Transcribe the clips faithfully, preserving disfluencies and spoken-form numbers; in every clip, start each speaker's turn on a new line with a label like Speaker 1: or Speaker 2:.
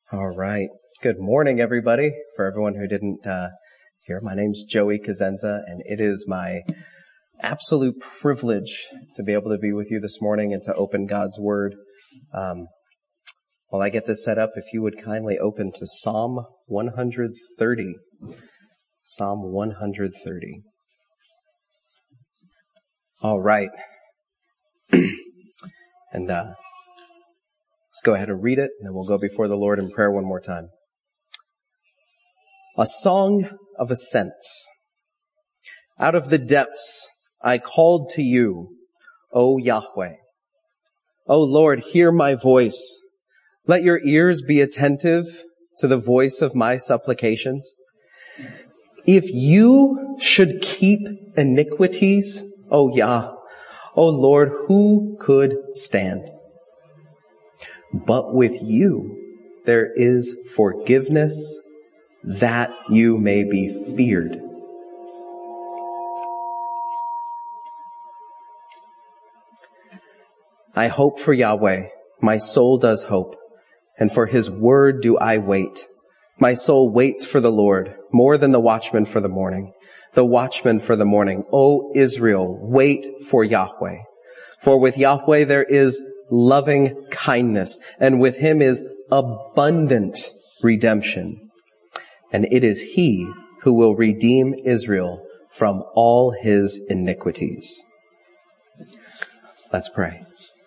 Speaker 1: All right. Good morning, everybody. For everyone who didn't uh, hear, my name's Joey Kazenza, and it is my absolute privilege to be able to be with you this morning and to open God's Word. Um, while I get this set up, if you would kindly open to Psalm one thirty. Psalm one thirty. All right. and uh Let's go ahead and read it, and then we'll go before the Lord in prayer one more time. A song of ascents. Out of the depths I called to you, O Yahweh. O Lord, hear my voice. Let your ears be attentive to the voice of my supplications. If you should keep iniquities, O Yah, O Lord, who could stand? But with you there is forgiveness, that you may be feared. I hope for Yahweh, my soul does hope, and for his word do I wait. My soul waits for the Lord, more than the watchman for the morning. The watchman for the morning, O Israel, wait for Yahweh. For with Yahweh there is loving kindness, and with him is abundant redemption. And it is he who will redeem Israel from all his iniquities. Let's pray.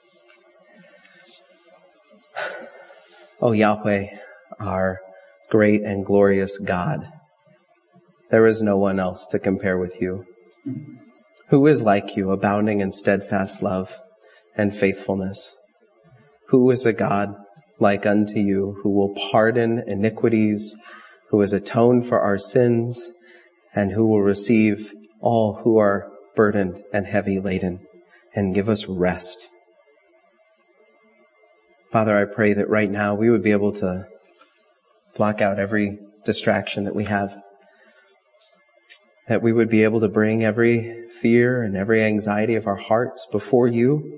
Speaker 1: O Yahweh, our great and glorious God, there is no one else to compare with you. Who is like you, abounding in steadfast love and faithfulness? Who is a God like unto you, who will pardon iniquities, who has atoned for our sins, and who will receive all who are burdened and heavy laden and give us rest? Father, I pray that right now we would be able to block out every distraction that we have, that we would be able to bring every fear and every anxiety of our hearts before you,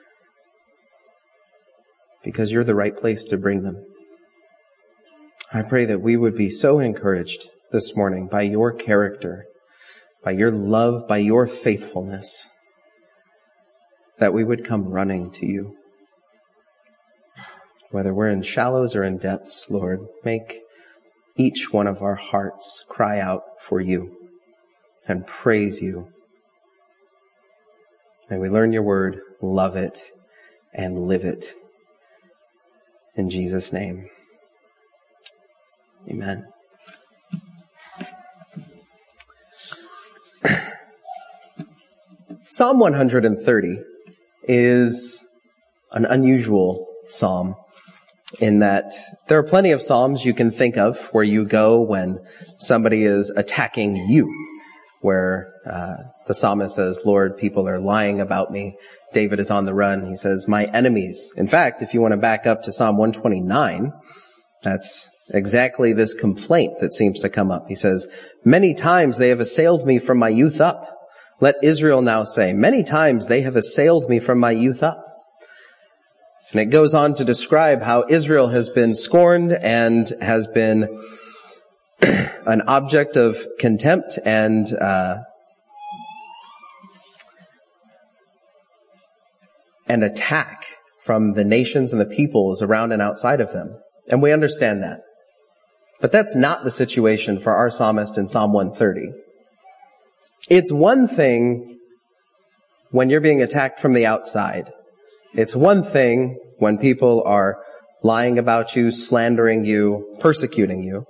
Speaker 1: because you're the right place to bring them. I pray that we would be so encouraged this morning by your character, by your love, by your faithfulness, that we would come running to you. Whether we're in shallows or in depths, Lord, make each one of our hearts cry out for you and praise you. And we learn your word, love it, and live it. In Jesus' name, amen. Psalm one thirty is an unusual psalm in that there are plenty of psalms you can think of where you go when somebody is attacking you, where uh, the psalmist says, Lord, people are lying about me. David is on the run. He says, my enemies. In fact, if you want to back up to Psalm one twenty-nine, that's exactly this complaint that seems to come up. He says, many times they have assailed me from my youth up. Let Israel now say, many times they have assailed me from my youth up. And it goes on to describe how Israel has been scorned and has been an object of contempt and uh an attack from the nations and the peoples around and outside of them. And we understand that. But that's not the situation for our psalmist in Psalm one thirty. It's one thing when you're being attacked from the outside. It's one thing when people are lying about you, slandering you, persecuting you.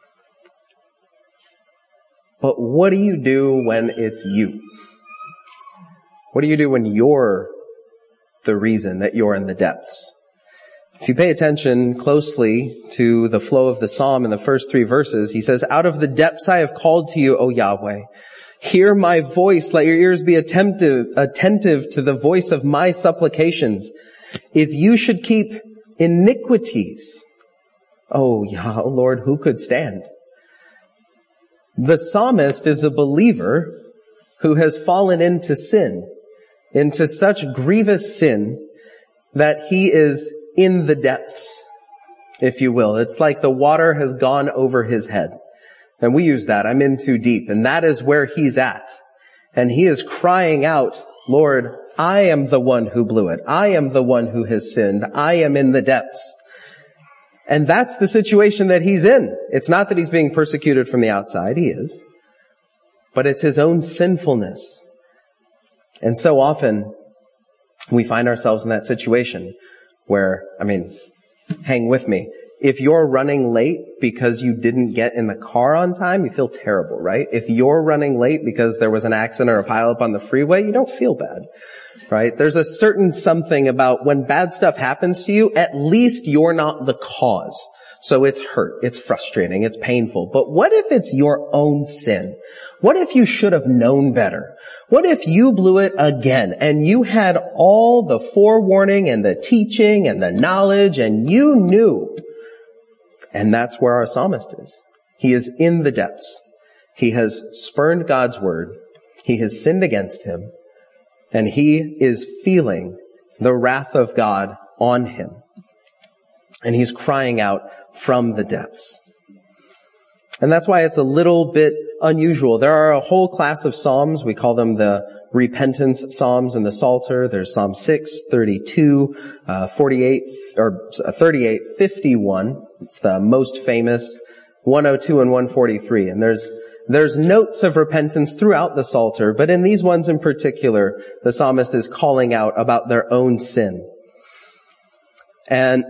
Speaker 1: But what do you do when it's you? What do you do when you're the reason that you're in the depths? If you pay attention closely to the flow of the psalm in the first three verses, he says, out of the depths I have called to you, O Yahweh. Hear my voice. Let your ears be attentive, attentive to the voice of my supplications. If you should keep iniquities, O Yah, O Lord, who could stand? The psalmist is a believer who has fallen into sin, into such grievous sin that he is in the depths. if you will. It's like the water has gone over his head. And we use that, I'm in too deep. And that is where he's at. And he is crying out, Lord, I am the one who blew it. I am the one who has sinned. I am in the depths. And that's the situation that he's in. It's not that he's being persecuted from the outside. He is. But it's his own sinfulness. And so often we find ourselves in that situation where, I mean, hang with me. If you're running late because you didn't get in the car on time, you feel terrible, right? If you're running late because there was an accident or a pileup on the freeway, you don't feel bad, right? There's a certain something about when bad stuff happens to you, at least you're not the cause. So it's hurt, it's frustrating, it's painful. But what if it's your own sin? What if you should have known better? What if you blew it again and you had all the forewarning and the teaching and the knowledge and you knew? And that's where our psalmist is. He is in the depths. He has spurned God's word. He has sinned against him. And he is feeling the wrath of God on him. And he's crying out from the depths. And that's why it's a little bit unusual. There are a whole class of psalms. We call them the repentance psalms in the Psalter. There's Psalm six, thirty-two, uh, forty-eight, or thirty-eight, fifty-one. It's the most famous, one oh two and one forty-three. And there's, there's notes of repentance throughout the Psalter, but in these ones in particular, the psalmist is calling out about their own sin. And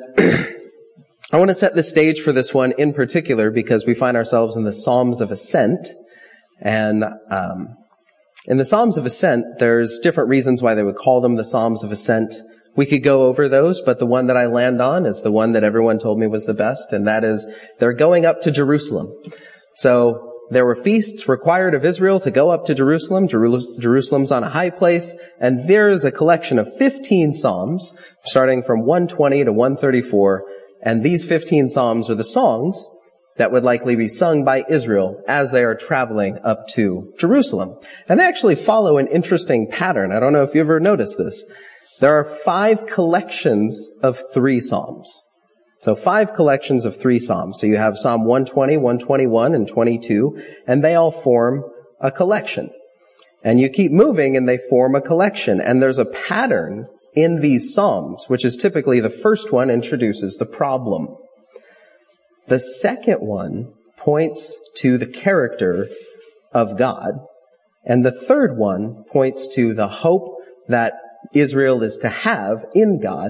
Speaker 1: I want to set the stage for this one in particular because we find ourselves in the Psalms of Ascent. And um in the Psalms of Ascent, there's different reasons why they would call them the Psalms of Ascent. We could go over those, but the one that I land on is the one that everyone told me was the best, and that is they're going up to Jerusalem. So there were feasts required of Israel to go up to Jerusalem. Jeru- Jerusalem's on a high place, and there is a collection of fifteen psalms, starting from one twenty to one thirty-four, and these fifteen psalms are the songs that would likely be sung by Israel as they are traveling up to Jerusalem. And they actually follow an interesting pattern. I don't know if you ever noticed this. There are five collections of three psalms. So five collections of three psalms. So you have Psalm one twenty, one twenty-one, and twenty-two, and they all form a collection. And you keep moving and they form a collection. And there's a pattern in these psalms, which is typically the first one introduces the problem. The second one points to the character of God. And the third one points to the hope that Israel is to have in God,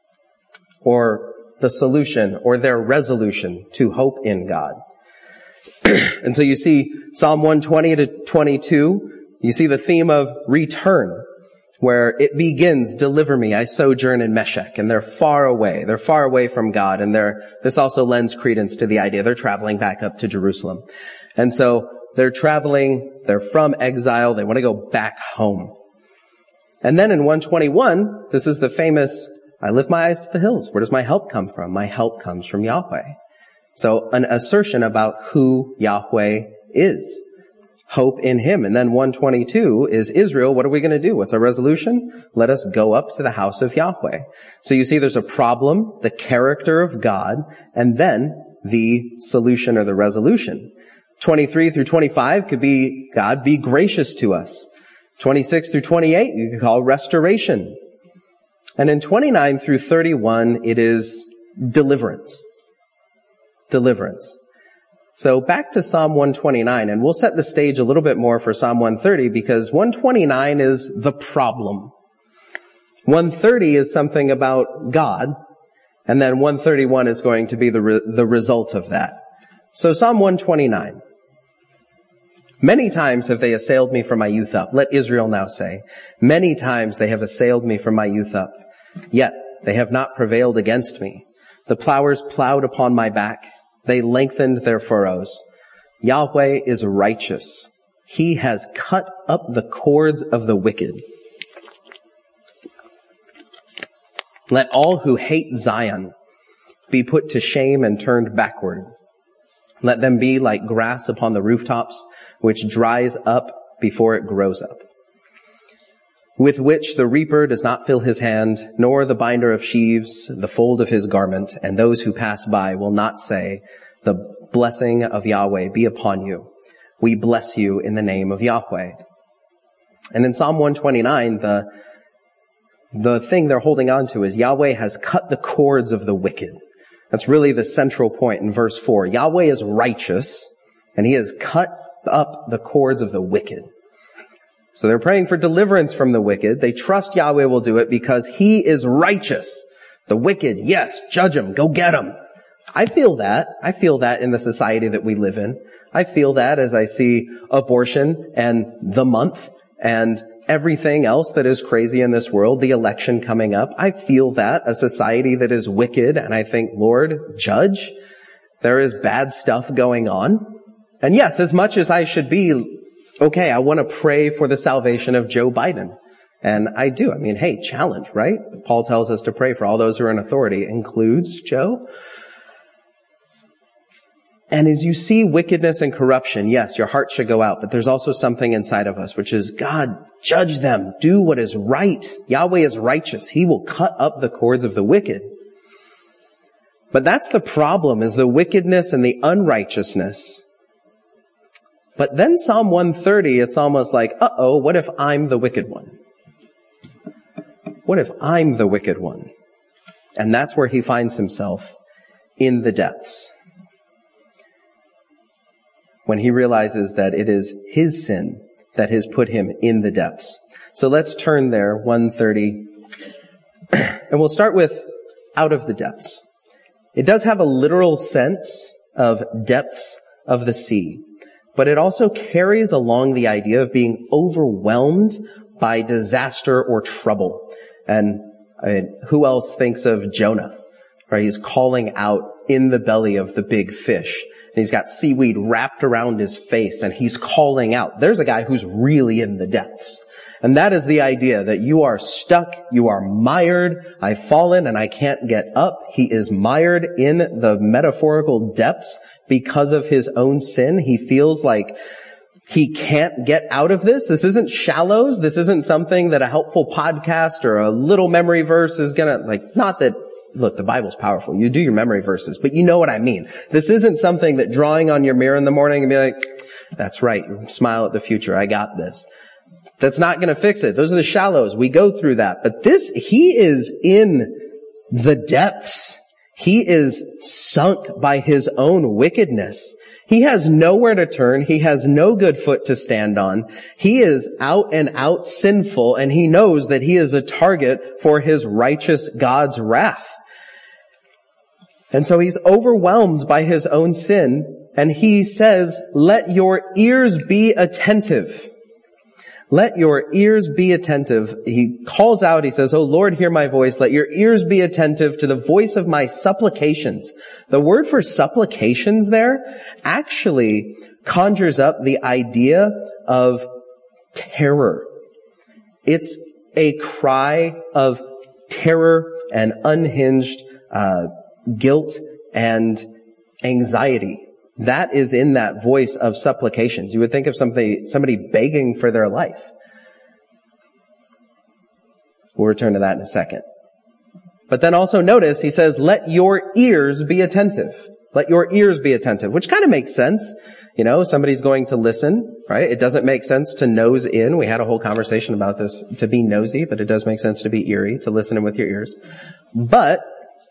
Speaker 1: or the solution or their resolution to hope in God. And so you see Psalm one twenty to twenty-two, you see the theme of return, where it begins, deliver me, I sojourn in Meshech, and they're far away. They're far away from God, and they're, this also lends credence to the idea they're traveling back up to Jerusalem. And so they're traveling, they're from exile, they want to go back home. And then in one twenty-one, this is the famous, I lift my eyes to the hills. Where does my help come from? My help comes from Yahweh. So an assertion about who Yahweh is. Hope in him. And then one twenty-two is Israel. What are we going to do? What's our resolution? Let us go up to the house of Yahweh. So you see there's a problem, the character of God, and then the solution or the resolution. twenty-three through twenty-five could be, God, be gracious to us. twenty-six through twenty-eight, you could call restoration. And in twenty-nine through thirty-one, it is deliverance. Deliverance. So back to Psalm one twenty-nine, and we'll set the stage a little bit more for Psalm one thirty because one twenty-nine is the problem. one thirty is something about God, and then one thirty-one is going to be the re- the result of that. So Psalm one twenty-nine. Many times have they assailed me from my youth up. Let Israel now say, many times they have assailed me from my youth up. Yet they have not prevailed against me. The plowers plowed upon my back. They lengthened their furrows. Yahweh is righteous. He has cut up the cords of the wicked. Let all who hate Zion be put to shame and turned backward. Let them be like grass upon the rooftops, which dries up before it grows up. with which the reaper does not fill his hand, nor the binder of sheaves the fold of his garment, and those who pass by will not say, the blessing of Yahweh be upon you. We bless you in the name of Yahweh. And in Psalm one twenty-nine, the, the thing they're holding on to is Yahweh has cut the cords of the wicked. That's really the central point in verse four. Yahweh is righteous, and he has cut up the cords of the wicked. So they're praying for deliverance from the wicked. They trust Yahweh will do it because he is righteous. The wicked, yes, judge them, go get them. I feel that. I feel that in the society that we live in. I feel that as I see abortion and the month and everything else that is crazy in this world, the election coming up. I feel that, a society that is wicked, and I think, Lord, judge. There is bad stuff going on. And yes, as much as I should be, okay, I want to pray for the salvation of Joe Biden. And I do. I mean, hey, challenge, right? Paul tells us to pray for all those who are in authority, includes Joe. And as you see wickedness and corruption, yes, your heart should go out, but there's also something inside of us, which is, God, judge them. Do what is right. Yahweh is righteous. He will cut up the cords of the wicked. But that's the problem, is the wickedness and the unrighteousness. But then Psalm one thirty, it's almost like, uh-oh, what if I'm the wicked one? What if I'm the wicked one? And that's where he finds himself, in the depths. When he realizes that it is his sin that has put him in the depths. So let's turn there, one thirty. And we'll start with out of the depths. It does have a literal sense of depths of the sea, but it also carries along the idea of being overwhelmed by disaster or trouble. And uh, who else thinks of Jonah? Right? He's calling out in the belly of the big fish. And he's got seaweed wrapped around his face, and he's calling out. There's a guy who's really in the depths. And that is the idea, that you are stuck, you are mired, I've fallen and I can't get up. He is mired in the metaphorical depths because of his own sin. He feels like he can't get out of this. This isn't Shallows. This isn't something that a helpful podcast or a little memory verse is gonna, like, not that, look, the Bible's powerful. You do your memory verses, but you know what I mean. This isn't something that drawing on your mirror in the morning and be like, that's right, smile at the future, I got this. That's not going to fix it. Those are the Shallows. We go through that. But this, he is in the depths. He is sunk by his own wickedness. He has nowhere to turn. He has no good foot to stand on. He is out and out sinful, and he knows that he is a target for his righteous God's wrath. And so he's overwhelmed by his own sin, and he says, let your ears be attentive. Let your ears be attentive. He calls out, he says, oh Lord, hear my voice. Let your ears be attentive to the voice of my supplications. The word for supplications there actually conjures up the idea of terror. It's a cry of terror and unhinged uh, guilt and anxiety. That is in that voice of supplications. You would think of somebody, somebody begging for their life. We'll return to that in a second. But then also notice, he says, let your ears be attentive. Let your ears be attentive, which kind of makes sense. You know, somebody's going to listen, right? It doesn't make sense to nose in. We had a whole conversation about this, to be nosy, but it does make sense to be eerie, to listen in with your ears. But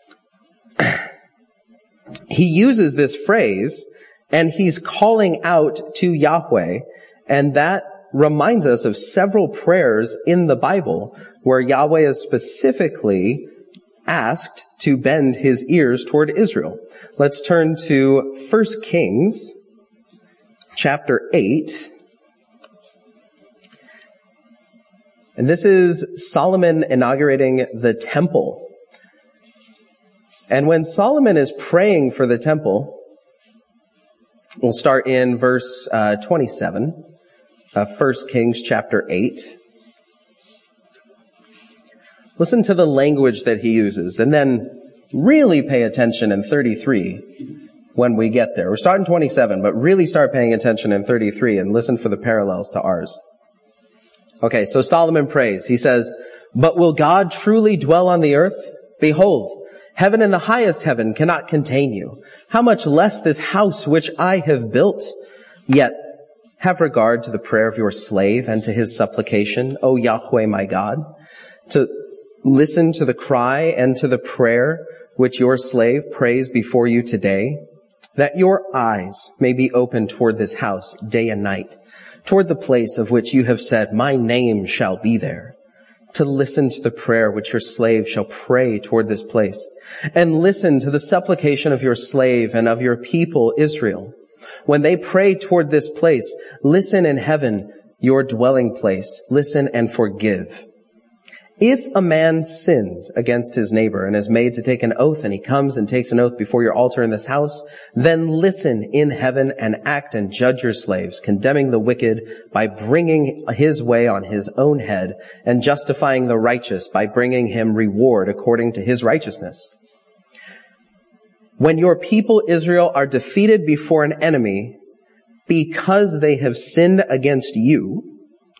Speaker 1: he uses this phrase, and he's calling out to Yahweh, and that reminds us of several prayers in the Bible where Yahweh is specifically asked to bend his ears toward Israel. Let's turn to First Kings chapter eight. And this is Solomon inaugurating the temple. And when Solomon is praying for the temple, we'll start in verse uh, twenty-seven, uh, First Kings chapter eight. Listen to the language that he uses, and then really pay attention in thirty-three when we get there. We're starting twenty-seven, but really start paying attention in thirty-three and listen for the parallels to ours. Okay, so Solomon prays. He says, "But will God truly dwell on the earth? Behold, heaven and the highest heaven cannot contain you. How much less this house which I have built? Yet have regard to the prayer of your slave and to his supplication, O Yahweh my God, to listen to the cry and to the prayer which your slave prays before you today, that your eyes may be open toward this house day and night, toward the place of which you have said, my name shall be there, to listen to the prayer which your slave shall pray toward this place, and listen to the supplication of your slave and of your people Israel. When they pray toward this place, listen in heaven, your dwelling place, listen and forgive. If a man sins against his neighbor and is made to take an oath, and he comes and takes an oath before your altar in this house, then listen in heaven and act and judge your slaves, condemning the wicked by bringing his way on his own head, and justifying the righteous by bringing him reward according to his righteousness. When your people Israel are defeated before an enemy because they have sinned against you,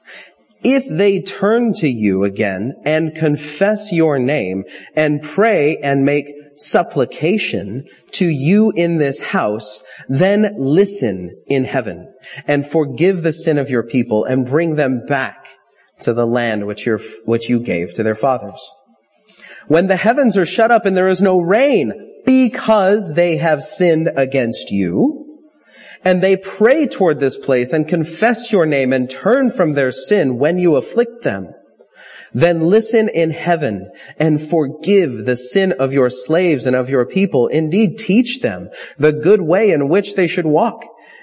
Speaker 1: if they turn to you again and confess your name and pray and make supplication to you in this house, then listen in heaven and forgive the sin of your people and bring them back to the land which, your, which you gave to their fathers. When the heavens are shut up and there is no rain because they have sinned against you, and they pray toward this place and confess your name and turn from their sin when you afflict them, then listen in heaven and forgive the sin of your slaves and of your people. Indeed, teach them the good way in which they should walk,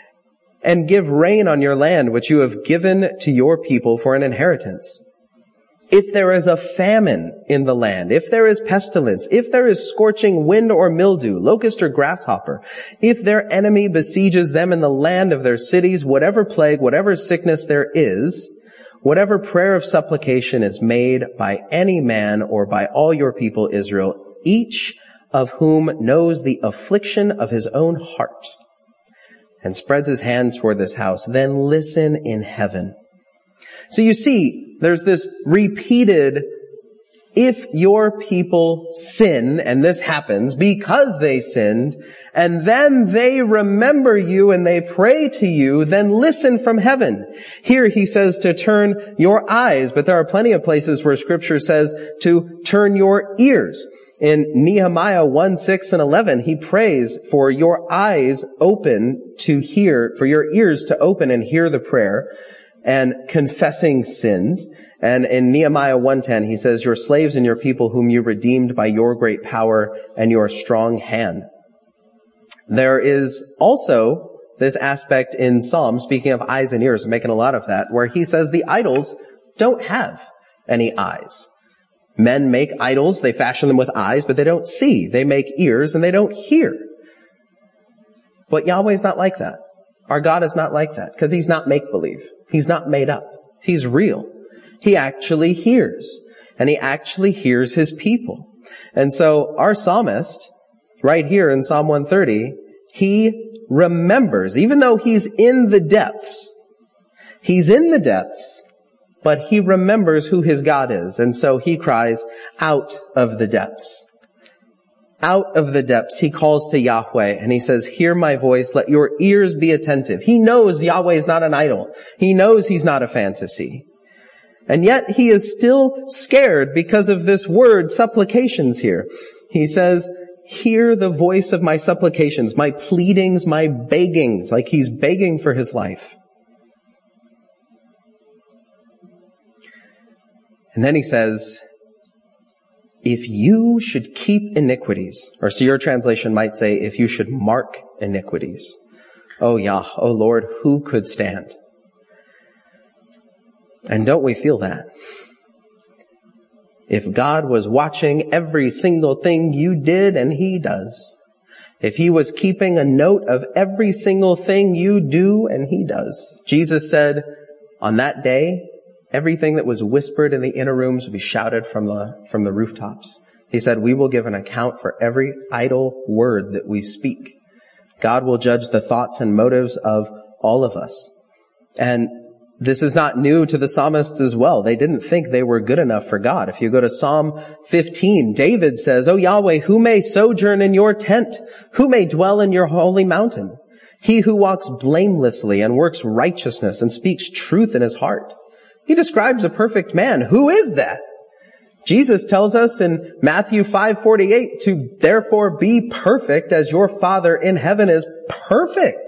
Speaker 1: and give rain on your land which you have given to your people for an inheritance. If there is a famine in the land, if there is pestilence, if there is scorching wind or mildew, locust or grasshopper, if their enemy besieges them in the land of their cities, whatever plague, whatever sickness there is, whatever prayer of supplication is made by any man or by all your people Israel, each of whom knows the affliction of his own heart, and spreads his hand toward this house, then listen in heaven." So you see, there's this repeated, if your people sin, and this happens because they sinned, and then they remember you and they pray to you, then listen from heaven. Here he says to turn your eyes, but there are plenty of places where Scripture says to turn your ears. In Nehemiah one, six, and eleven, he prays for your eyes open to hear, for your ears to open and hear the prayer, and confessing sins. And in Nehemiah one ten, he says, your slaves and your people whom you redeemed by your great power and your strong hand. There is also this aspect in Psalm, speaking of eyes and ears, I'm making a lot of that, where he says the idols don't have any eyes. Men make idols, they fashion them with eyes, but they don't see. They make ears and they don't hear. But Yahweh's not like that. Our God is not like that, because he's not make-believe. He's not made up. He's real. He actually hears, and he actually hears his people. And so our psalmist, right here in Psalm one thirty, he remembers, even though he's in the depths, he's in the depths, but he remembers who his God is. And so he cries out of the depths. Out of the depths, he calls to Yahweh and he says, hear my voice, let your ears be attentive. He knows Yahweh is not an idol. He knows he's not a fantasy. And yet he is still scared because of this word, supplications here. He says, hear the voice of my supplications, my pleadings, my beggings, like he's begging for his life. And then he says, if you should keep iniquities, or so your translation might say, if you should mark iniquities, oh Yah, oh Lord, who could stand? And don't we feel that? If God was watching every single thing you did, and he does, if he was keeping a note of every single thing you do, and he does, Jesus said, on that day, everything that was whispered in the inner rooms will be shouted from the, from the rooftops. He said, we will give an account for every idle word that we speak. God will judge the thoughts and motives of all of us. And This is not new to the psalmists as well. They didn't think they were good enough for God. If you go to Psalm fifteen, David says, "O Yahweh, who may sojourn in your tent? Who may dwell in your holy mountain? He who walks blamelessly and works righteousness and speaks truth in his heart." He describes a perfect man. Who is that? Jesus tells us in Matthew five forty-eight to therefore be perfect as your Father in heaven is perfect.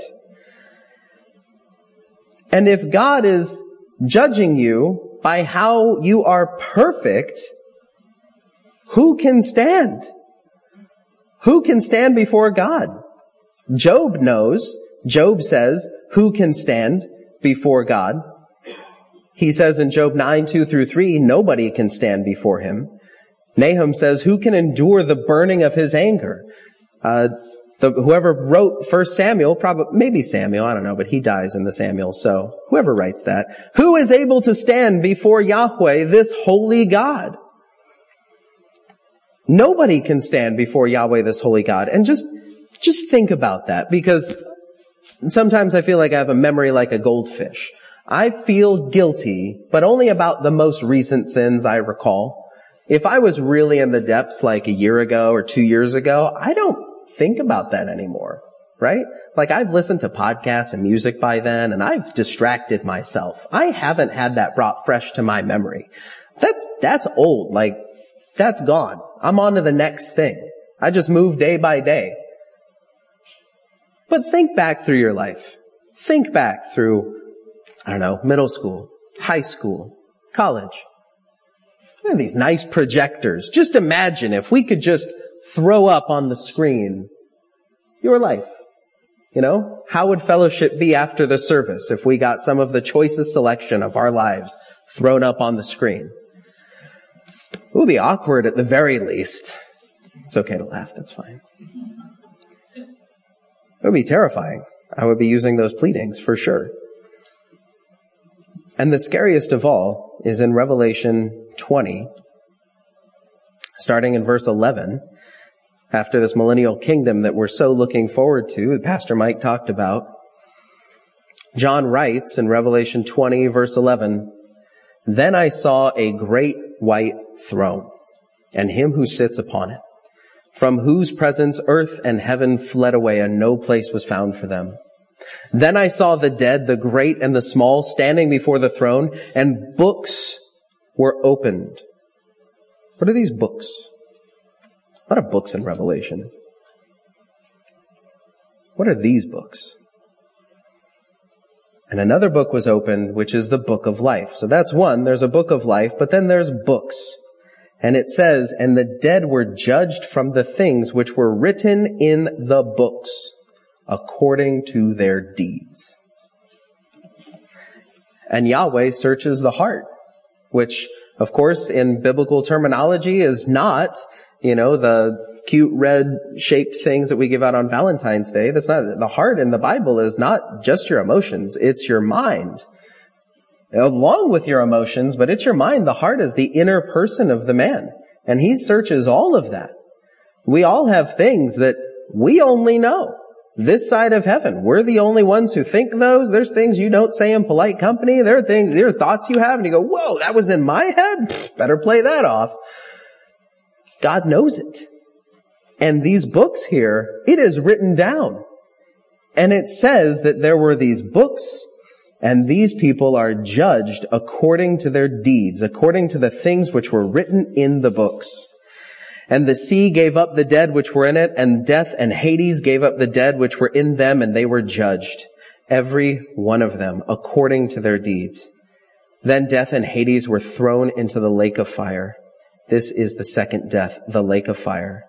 Speaker 1: And if God is judging you by how you are perfect, who can stand? Who can stand before God? Job knows. Job says, who can stand before God? He says in Job nine, two through three, nobody can stand before him. Nahum says, who can endure the burning of his anger? Uh, The, whoever wrote First Samuel, probably, maybe Samuel, I don't know, but he dies in the Samuel, so whoever writes that. Who is able to stand before Yahweh, this holy God? Nobody can stand before Yahweh, this holy God. And just, just think about that, because sometimes I feel like I have a memory like a goldfish. I feel guilty, but only about the most recent sins I recall. If I was really in the depths like a year ago or two years ago, I don't think about that anymore, right? Like I've listened to podcasts and music by then, and I've distracted myself. I haven't had that brought fresh to my memory. That's, that's old. Like that's gone. I'm on to the next thing. I just move day by day. But think back through your life. Think back through, I don't know, middle school, high school, college. Look at these nice projectors. Just imagine if we could just throw up on the screen your life. You know, how would fellowship be after the service if we got some of the choicest selection of our lives thrown up on the screen? It would be awkward at the very least. It's okay to laugh, that's fine. It would be terrifying. I would be using those pleadings for sure. And the scariest of all is in Revelation twenty, starting in verse eleven. After this millennial kingdom that we're so looking forward to, that Pastor Mike talked about, John writes in Revelation twenty, verse eleven, "Then I saw a great white throne, and him who sits upon it, from whose presence earth and heaven fled away, and no place was found for them. Then I saw the dead, the great and the small, standing before the throne, and books were opened." What are these books? A lot of books in Revelation. What are these books? And another book was opened, which is the book of life. So that's one. There's a book of life, but then there's books. And it says, "And the dead were judged from the things which were written in the books, according to their deeds." And Yahweh searches the heart, which, of course, in biblical terminology is not, you know, the cute red shaped things that we give out on Valentine's Day. That's not, the heart in the Bible is not just your emotions. It's your mind. Along with your emotions, but it's your mind. The heart is the inner person of the man. And he searches all of that. We all have things that we only know. This side of heaven, we're the only ones who think those. There's things you don't say in polite company. There are things, there are thoughts you have, and you go, whoa, that was in my head? Better play that off. God knows it. And these books here, it is written down. And it says that there were these books, and these people are judged according to their deeds, according to the things which were written in the books. And the sea gave up the dead which were in it, and death and Hades gave up the dead which were in them, and they were judged, every one of them, according to their deeds. Then death and Hades were thrown into the lake of fire. This is the second death, the lake of fire.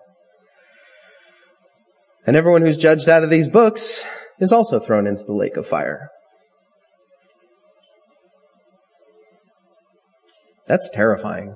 Speaker 1: And everyone who's judged out of these books is also thrown into the lake of fire. That's terrifying.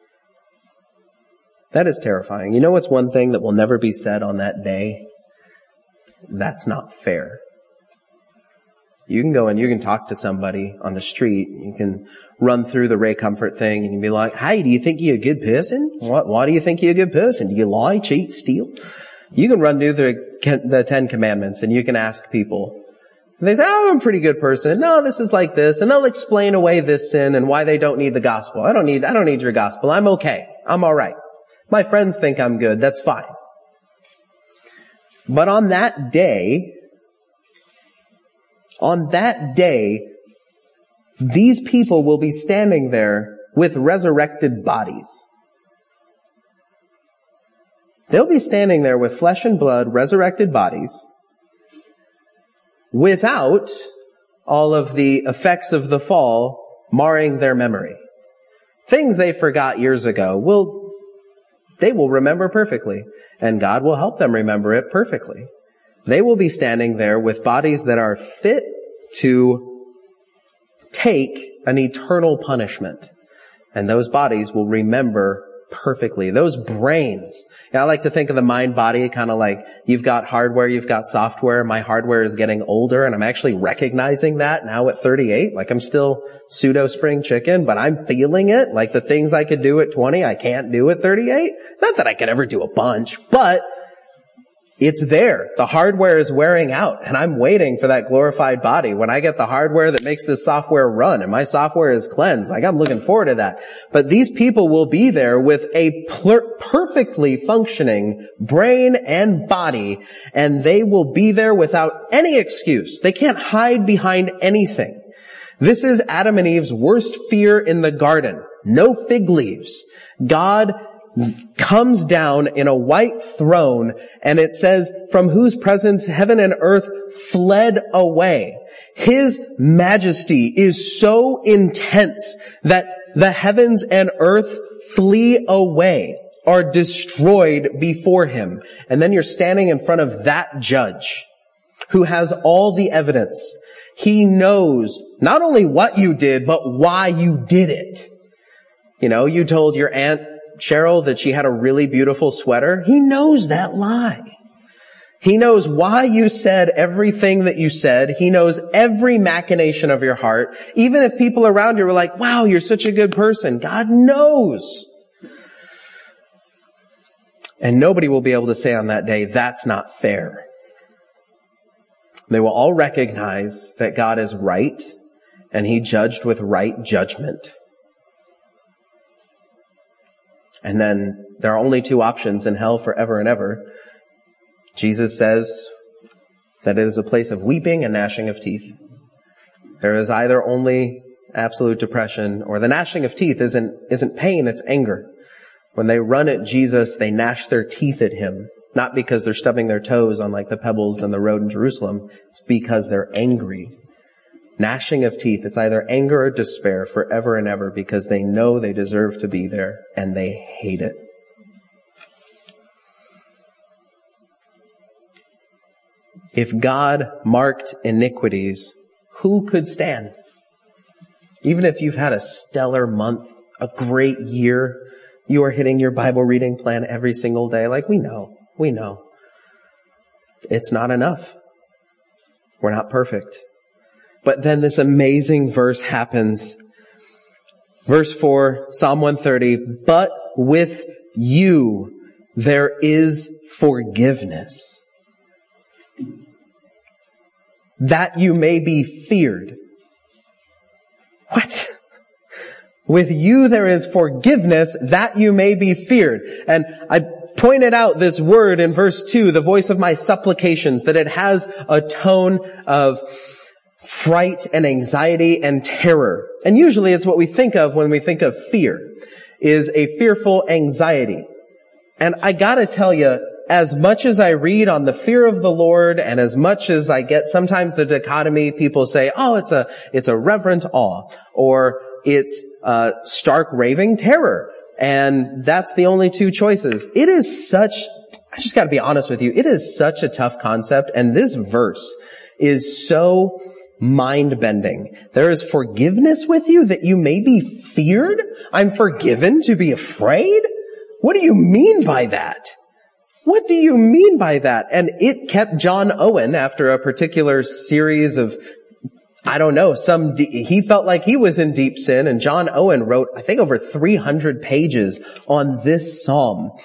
Speaker 1: That is terrifying. You know what's one thing that will never be said on that day? That's not fair. You can go and you can talk to somebody on the street. You can run through the Ray Comfort thing and you can be like, hey, do you think you're a good person? Why, why do you think you're a good person? Do you lie, cheat, steal? You can run through the, the Ten Commandments and you can ask people, And they say, oh, I'm a pretty good person. No, this is like this. And they'll explain away this sin and why they don't need the gospel. I don't need, I don't need your gospel. I'm okay. I'm all right. My friends think I'm good. That's fine. But on that day, on that day, these people will be standing there with resurrected bodies. They'll be standing there with flesh and blood, resurrected bodies, without all of the effects of the fall marring their memory. Things they forgot years ago will, they will remember perfectly, and God will help them remember it perfectly. They will be standing there with bodies that are fit to take an eternal punishment, and those bodies will remember perfectly. Those brains. Yeah, I like to think of the mind body kind of like you've got hardware, you've got software. My hardware is getting older, and I'm actually recognizing that now at thirty-eight. Like I'm still pseudo spring chicken, but I'm feeling it. Like the things I could do at twenty, I can't do at thirty-eight. Not that I could ever do a bunch, but it's there. The hardware is wearing out, and I'm waiting for that glorified body. When I get the hardware that makes this software run, and my software is cleansed, like I'm looking forward to that. But these people will be there with a per- perfectly functioning brain and body, and they will be there without any excuse. They can't hide behind anything. This is Adam and Eve's worst fear in the garden. No fig leaves. God comes down in a white throne, and it says, from whose presence heaven and earth fled away. His majesty is so intense that the heavens and earth flee away, are destroyed before him. And then you're standing in front of that judge who has all the evidence. He knows not only what you did, but why you did it. You know, you told your aunt Cheryl that she had a really beautiful sweater. He knows that lie. He knows why you said everything that you said. He knows every machination of your heart. Even if people around you were like, wow, you're such a good person. God knows. And nobody will be able to say on that day, that's not fair. They will all recognize that God is right, and he judged with right judgment. And then there are only two options in hell forever and ever. Jesus says that it is a place of weeping and gnashing of teeth. There is either only absolute depression, or the gnashing of teeth isn't, isn't pain, it's anger. When they run at Jesus, they gnash their teeth at him. Not because they're stubbing their toes on like the pebbles in the road in Jerusalem. It's because they're angry. Gnashing of teeth. It's either anger or despair forever and ever, because they know they deserve to be there and they hate it. If God marked iniquities, who could stand? Even if you've had a stellar month, a great year, you are hitting your Bible reading plan every single day. Like we know, we know. It's not enough. We're not perfect. But then this amazing verse happens. Verse four, Psalm one thirty, but with you there is forgiveness, that you may be feared. What? With you there is forgiveness, that you may be feared. And I pointed out this word in verse two, the voice of my supplications, that it has a tone of fright and anxiety and terror. And usually it's what we think of when we think of fear, is a fearful anxiety. And I gotta tell you, as much as I read on the fear of the Lord, and as much as I get sometimes the dichotomy, people say, oh, it's a, it's a reverent awe, or it's uh stark raving terror. And that's the only two choices. It is such, I just gotta be honest with you, it is such a tough concept. And this verse is so mind-bending. There is forgiveness with you, that you may be feared. I'm forgiven to be afraid? What do you mean by that? What do you mean by that? And it kept John Owen, after a particular series of, I don't know, some, de- he felt like he was in deep sin, and John Owen wrote, I think, over three hundred pages on this psalm.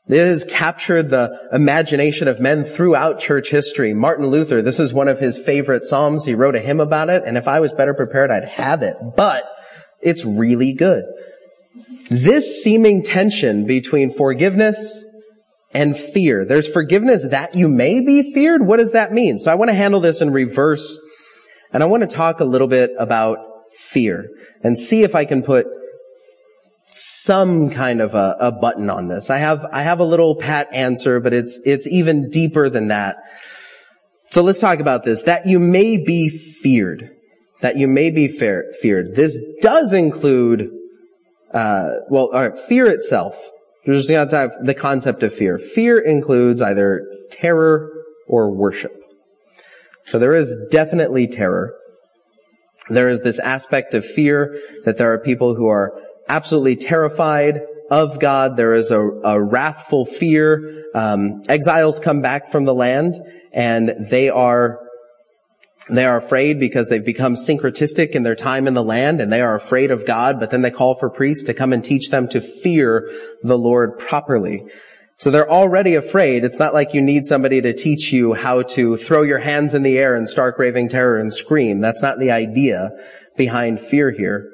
Speaker 1: It has captured the imagination of men throughout church history. Martin Luther, this is one of his favorite psalms. He wrote a hymn about it, and if I was better prepared, I'd have it. But it's really good. This seeming tension between forgiveness and fear. There's forgiveness that you may be feared. What does that mean? So I want to handle this in reverse, and I want to talk a little bit about fear and see if I can put some kind of a, a button on this. I have, I have a little pat answer, but it's, it's even deeper than that. So let's talk about this. That you may be feared. That you may be fair, feared. This does include, uh, well, all right, fear itself. We're just going to have the concept of fear. Fear includes either terror or worship. So there is definitely terror. There is this aspect of fear that there are people who are absolutely terrified of God. There is a, a wrathful fear. Um, exiles come back from the land, and they are they are afraid because they've become syncretistic in their time in the land, and they are afraid of God. But then they call for priests to come and teach them to fear the Lord properly. So they're already afraid. It's not like you need somebody to teach you how to throw your hands in the air in stark raving terror and scream. That's not the idea behind fear here.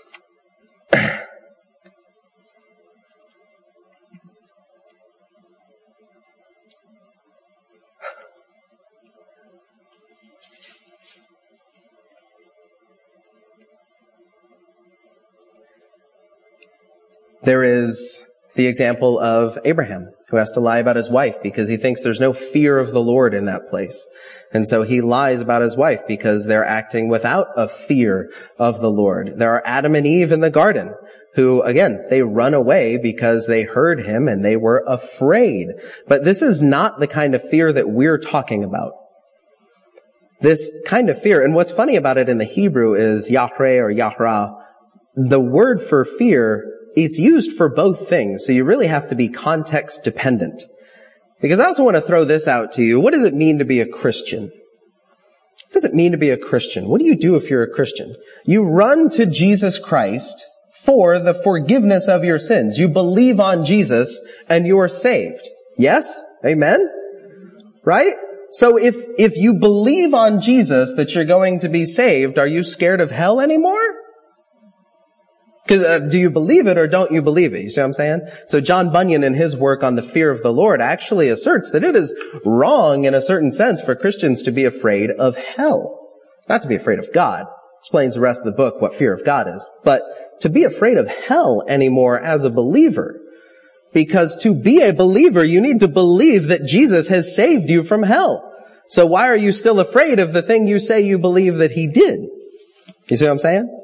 Speaker 1: There is the example of Abraham, who has to lie about his wife because he thinks there's no fear of the Lord in that place. And so he lies about his wife because they're acting without a fear of the Lord. There are Adam and Eve in the garden who, again, they run away because they heard him and they were afraid. But this is not the kind of fear that we're talking about. This kind of fear, and what's funny about it in the Hebrew is Yahre or Yahra. The word for fear, it's used for both things, so you really have to be context dependent. Because I also want to throw this out to you. What does it mean to be a Christian? What does it mean to be a Christian? What do you do if you're a Christian? You run to Jesus Christ for the forgiveness of your sins. You believe on Jesus and you're saved. Yes? Amen? Right? So if, if you believe on Jesus that you're going to be saved, are you scared of hell anymore? Because uh, do you believe it or don't you believe it? You see what I'm saying? So John Bunyan, in his work on the fear of the Lord, actually asserts that it is wrong in a certain sense for Christians to be afraid of hell. Not to be afraid of God. Explains the rest of the book what fear of God is. But to be afraid of hell anymore as a believer. Because to be a believer, you need to believe that Jesus has saved you from hell. So why are you still afraid of the thing you say you believe that he did? You see what I'm saying?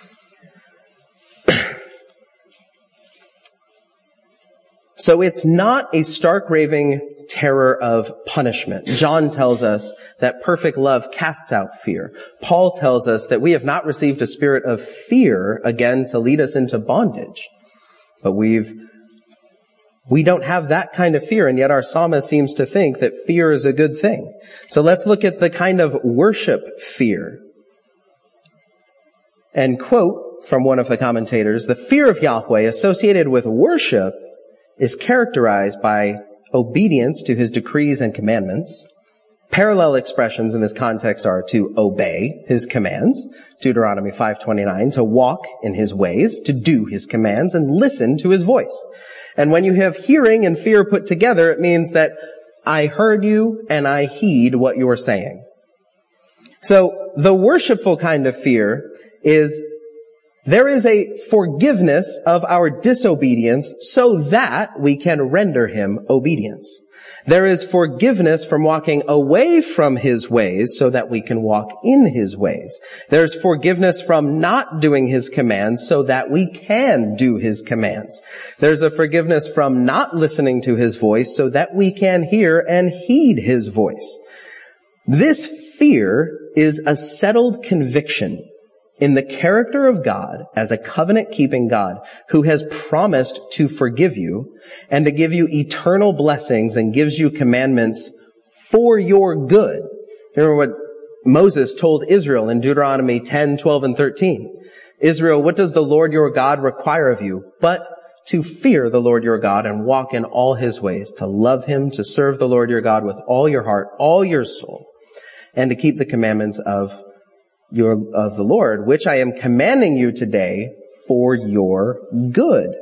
Speaker 1: So it's not a stark raving terror of punishment. John tells us that perfect love casts out fear. Paul tells us that we have not received a spirit of fear, again, to lead us into bondage. But we've, we don't have that kind of fear, and yet our psalmist seems to think that fear is a good thing. So let's look at the kind of worship fear. And quote from one of the commentators, the fear of Yahweh associated with worship is characterized by obedience to his decrees and commandments. Parallel expressions in this context are to obey his commands, Deuteronomy five twenty-nine, to walk in his ways, to do his commands, and listen to his voice. And when you have hearing and fear put together, it means that I heard you and I heed what you're saying. So the worshipful kind of fear is there is a forgiveness of our disobedience so that we can render him obedience. There is forgiveness from walking away from his ways so that we can walk in his ways. There's forgiveness from not doing his commands so that we can do his commands. There's a forgiveness from not listening to his voice so that we can hear and heed his voice. This fear is a settled conviction in the character of God as a covenant-keeping God who has promised to forgive you and to give you eternal blessings and gives you commandments for your good. Remember what Moses told Israel in Deuteronomy ten, twelve, and thirteen. Israel, what does the Lord your God require of you but to fear the Lord your God and walk in all his ways, to love him, to serve the Lord your God with all your heart, all your soul, and to keep the commandments of your, of the Lord, which I am commanding you today for your good.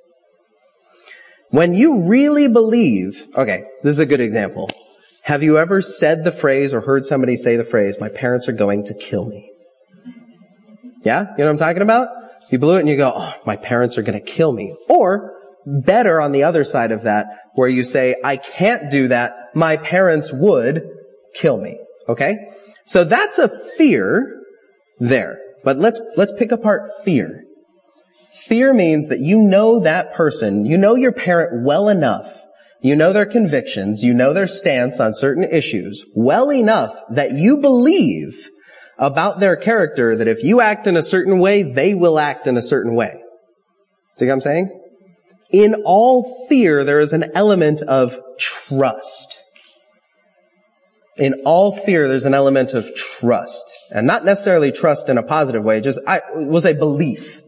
Speaker 1: When you really believe, okay, this is a good example. Have you ever said the phrase or heard somebody say the phrase, my parents are going to kill me? Yeah? You know what I'm talking about? You blew it and you go, oh, my parents are going to kill me. Or better on the other side of that, where you say, I can't do that. My parents would kill me. Okay? So that's a fear there. But let's, let's pick apart fear. Fear means that you know that person, you know your parent well enough, you know their convictions, you know their stance on certain issues well enough that you believe about their character that if you act in a certain way, they will act in a certain way. See what I'm saying? In all fear, there is an element of trust. In all fear, there's an element of trust. And not necessarily trust in a positive way, just, I, it was a belief.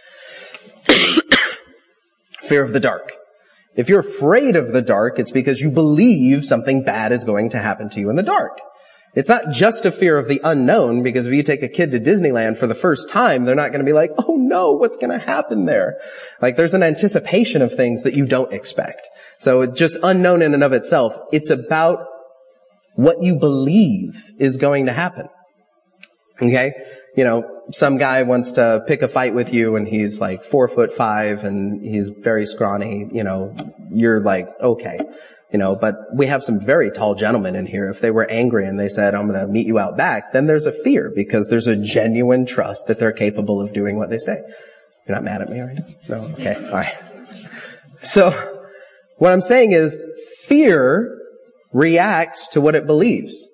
Speaker 1: Fear of the dark. If you're afraid of the dark, it's because you believe something bad is going to happen to you in the dark. It's not just a fear of the unknown, because if you take a kid to Disneyland for the first time, they're not going to be like, oh no, what's going to happen there? Like there's an anticipation of things that you don't expect. So it's just unknown in and of itself. It's about what you believe is going to happen. Okay? You know, some guy wants to pick a fight with you and he's like four foot five and he's very scrawny. You know, you're like, okay. You know, but we have some very tall gentlemen in here. If they were angry and they said, I'm going to meet you out back, then there's a fear because there's a genuine trust that they're capable of doing what they say. You're not mad at me, are you? No? Okay. All right. So what I'm saying is fear reacts to what it believes.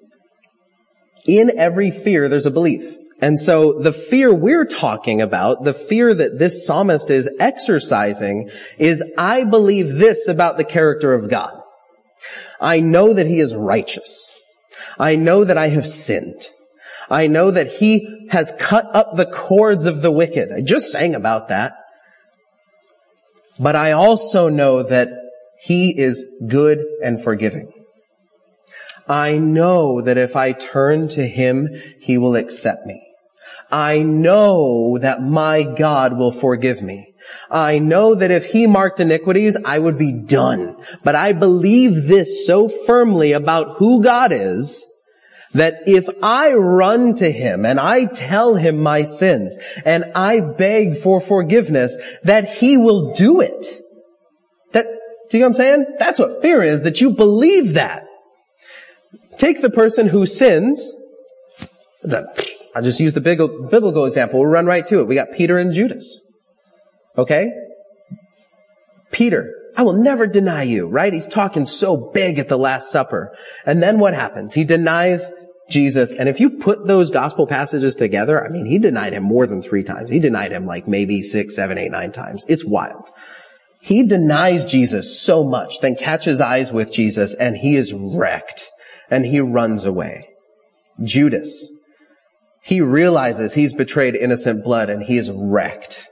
Speaker 1: In every fear, there's a belief. And so the fear we're talking about, the fear that this psalmist is exercising, is I believe this about the character of God. I know that he is righteous. I know that I have sinned. I know that he has cut up the cords of the wicked. I just sang about that. But I also know that he is good and forgiving. I know that if I turn to him, he will accept me. I know that my God will forgive me. I know that if he marked iniquities, I would be done. But I believe this so firmly about who God is, that if I run to him and I tell him my sins and I beg for forgiveness, that he will do it. That, do you know what I'm saying? That's what fear is, that you believe that. Take the person who sins. I'll just use the biblical example. We'll run right to it. We got Peter and Judas. Okay? Peter, I will never deny you, right? He's talking so big at the Last Supper. And then what happens? He denies Jesus. And if you put those gospel passages together, I mean, he denied him more than three times. He denied him like maybe six, seven, eight, nine times. It's wild. He denies Jesus so much, then catches eyes with Jesus, and he is wrecked. And he runs away. Judas, he realizes he's betrayed innocent blood, and he is wrecked.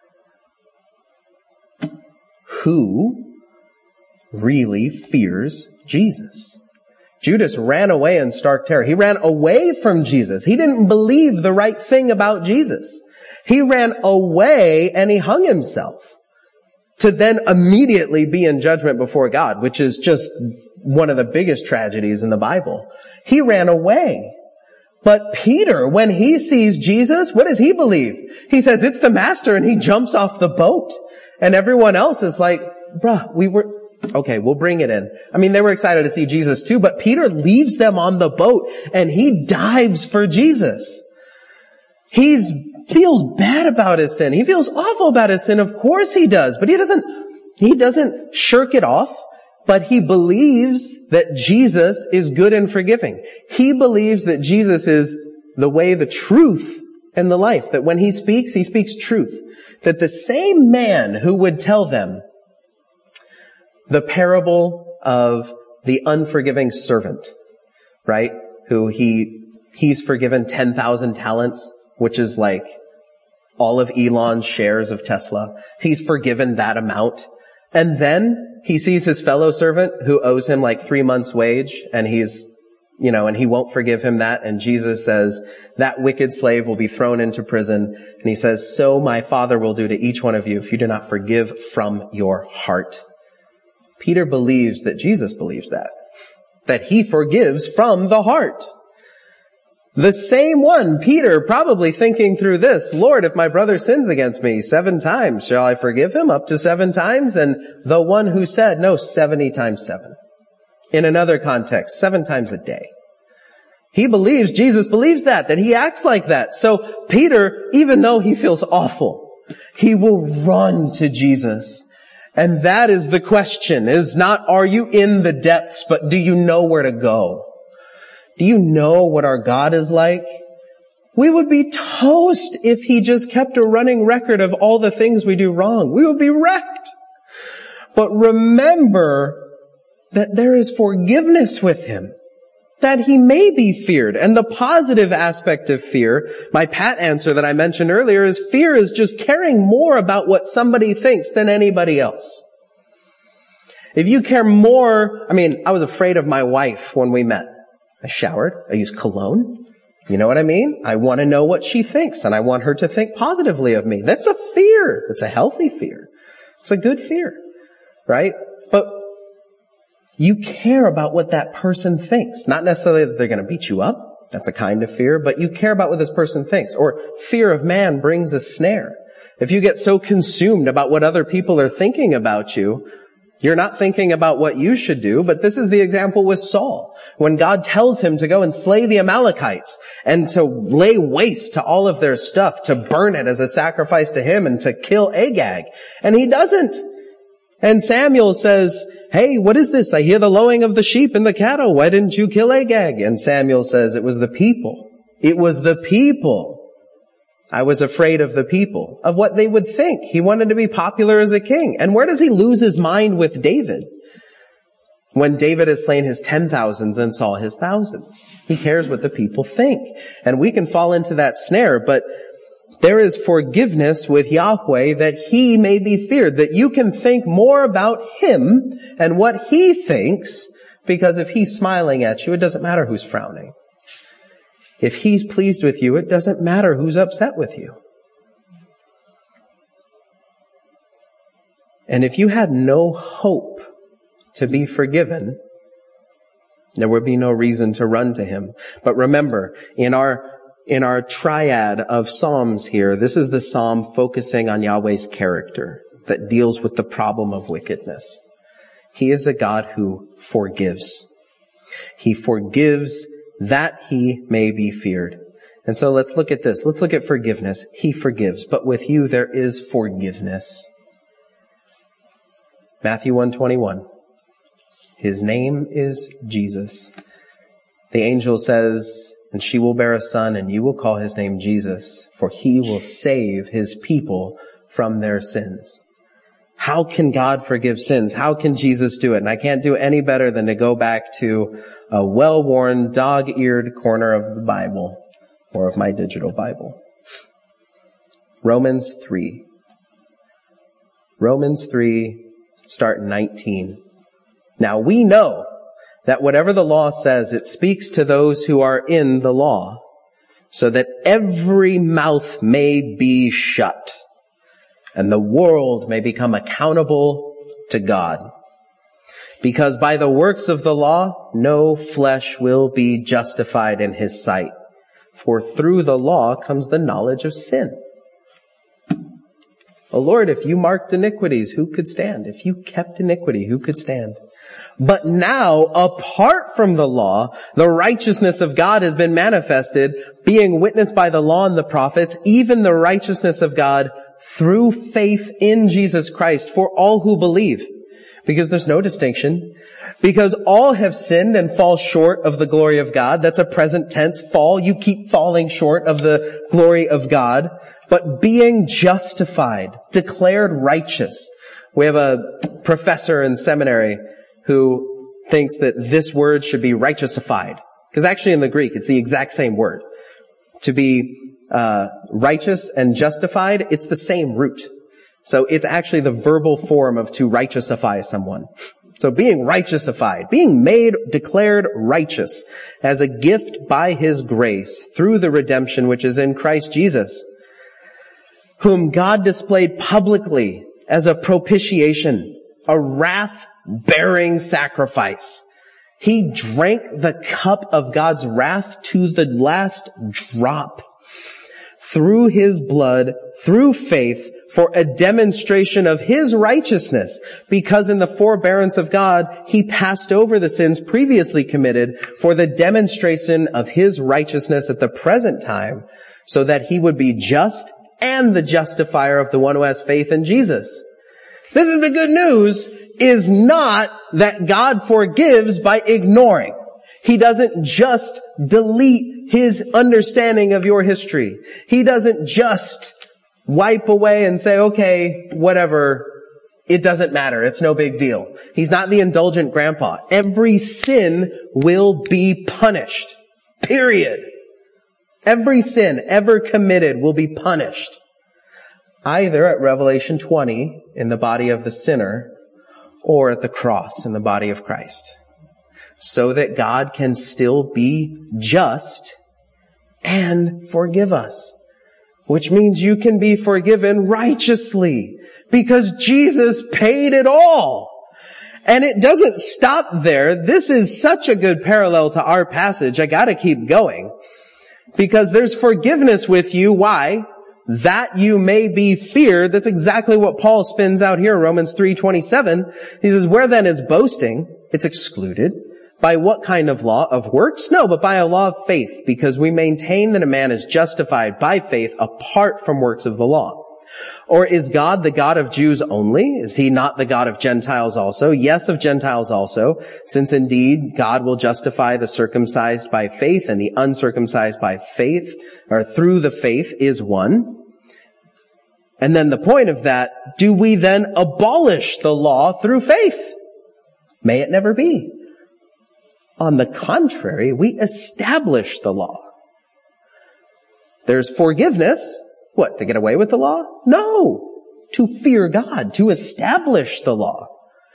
Speaker 1: Who really fears Jesus? Judas ran away in stark terror. He ran away from Jesus. He didn't believe the right thing about Jesus. He ran away and he hung himself to then immediately be in judgment before God, which is just one of the biggest tragedies in the Bible. He ran away. But Peter, when he sees Jesus, what does he believe? He says, it's the master, and he jumps off the boat. And everyone else is like, bruh, we were, okay, we'll bring it in. I mean, they were excited to see Jesus too, but Peter leaves them on the boat and he dives for Jesus. He feels bad about his sin. He feels awful about his sin. Of course he does, but he doesn't, he doesn't shirk it off, but he believes that Jesus is good and forgiving. He believes that Jesus is the way, the truth, and the life. That when he speaks, he speaks truth. That the same man who would tell them the parable of the unforgiving servant, right? Who he, he's forgiven ten thousand talents, which is like all of Elon's shares of Tesla. He's forgiven that amount. And then he sees his fellow servant who owes him like three months' wage, and he's, you know, and he won't forgive him that. And Jesus says, that wicked slave will be thrown into prison. And he says, so my Father will do to each one of you if you do not forgive from your heart. Peter believes that Jesus believes that, that he forgives from the heart. The same one, Peter, probably thinking through this, Lord, if my brother sins against me seven times, shall I forgive him up to seven times? And the one who said, no, seventy times seven. In another context, seven times a day. He believes, Jesus believes that, that he acts like that. So Peter, even though he feels awful, he will run to Jesus. And that is the question, is not, are you in the depths, but do you know where to go? Do you know what our God is like? We would be toast if he just kept a running record of all the things we do wrong. We would be wrecked. But remember that there is forgiveness with him, that he may be feared. And the positive aspect of fear, my pat answer that I mentioned earlier, is fear is just caring more about what somebody thinks than anybody else. If you care more, I mean, I was afraid of my wife when we met. I showered. I used cologne. You know what I mean? I want to know what she thinks, and I want her to think positively of me. That's a fear. It's a healthy fear. It's a good fear, right? But you care about what that person thinks. Not necessarily that they're going to beat you up. That's a kind of fear. But you care about what this person thinks. Or fear of man brings a snare. If you get so consumed about what other people are thinking about you, you're not thinking about what you should do. But this is the example with Saul. When God tells him to go and slay the Amalekites and to lay waste to all of their stuff, to burn it as a sacrifice to him and to kill Agag. And he doesn't. And Samuel says, hey, what is this? I hear the lowing of the sheep and the cattle. Why didn't you kill Agag? And Samuel says, it was the people. It was the people. I was afraid of the people, of what they would think. He wanted to be popular as a king. And where does he lose his mind with David? When David has slain his ten thousands and Saul his thousands. He cares what the people think. And we can fall into that snare, but there is forgiveness with Yahweh that he may be feared, that you can think more about him and what he thinks, because if he's smiling at you, it doesn't matter who's frowning. If he's pleased with you, it doesn't matter who's upset with you. And if you had no hope to be forgiven, there would be no reason to run to him. But remember, in our In our triad of Psalms here, this is the Psalm focusing on Yahweh's character that deals with the problem of wickedness. He is a God who forgives. He forgives that he may be feared. And so let's look at this. Let's look at forgiveness. He forgives, but with you there is forgiveness. Matthew one twenty-one. His name is Jesus. The angel says, and she will bear a son, and you will call his name Jesus, for he will save his people from their sins. How can God forgive sins? How can Jesus do it? And I can't do any better than to go back to a well-worn, dog-eared corner of the Bible, or of my digital Bible. Romans three. Romans three, start nineteen. Now we know that whatever the law says, it speaks to those who are in the law, so that every mouth may be shut, and the world may become accountable to God. Because by the works of the law, no flesh will be justified in his sight. For through the law comes the knowledge of sin. O Lord, if you marked iniquities, who could stand? If you kept iniquity, who could stand? But now, apart from the law, the righteousness of God has been manifested, being witnessed by the law and the prophets, even the righteousness of God through faith in Jesus Christ for all who believe. Because there's no distinction. Because all have sinned and fall short of the glory of God. That's a present tense fall. You keep falling short of the glory of God. But being justified, declared righteous. We have a professor in seminary who thinks that this word should be righteousified. Because actually in the Greek, it's the exact same word. To be uh righteous and justified, it's the same root. So it's actually the verbal form of to righteousify someone. So being righteousified, being made, declared righteous as a gift by His grace through the redemption which is in Christ Jesus, whom God displayed publicly as a propitiation, a wrath-bearing sacrifice. He drank the cup of God's wrath to the last drop through His blood, through faith, for a demonstration of His righteousness, because in the forbearance of God, He passed over the sins previously committed for the demonstration of His righteousness at the present time, so that He would be just and the justifier of the one who has faith in Jesus. This is the good news, is not that God forgives by ignoring. He doesn't just delete His understanding of your history. He doesn't just wipe away and say, okay, whatever, it doesn't matter, it's no big deal. He's not the indulgent grandpa. Every sin will be punished. Period. Every sin ever committed will be punished. Either at Revelation twenty in the body of the sinner, or at the cross in the body of Christ. So that God can still be just and forgive us. Which means you can be forgiven righteously, because Jesus paid it all. And it doesn't stop there. This is such a good parallel to our passage. I gotta keep going. Because there's forgiveness with you. Why? That you may be feared. That's exactly what Paul spins out here in Romans three twenty-seven. He says, where then is boasting? It's excluded. By what kind of law? Of works? No, but by a law of faith, because we maintain that a man is justified by faith apart from works of the law. Or is God the God of Jews only? Is He not the God of Gentiles also? Yes, of Gentiles also, since indeed God will justify the circumcised by faith, and the uncircumcised by faith, or through the faith, is one. And then the point of that, do we then abolish the law through faith? May it never be. On the contrary, we establish the law. There's forgiveness. What, to get away with the law? No. To fear God, to establish the law.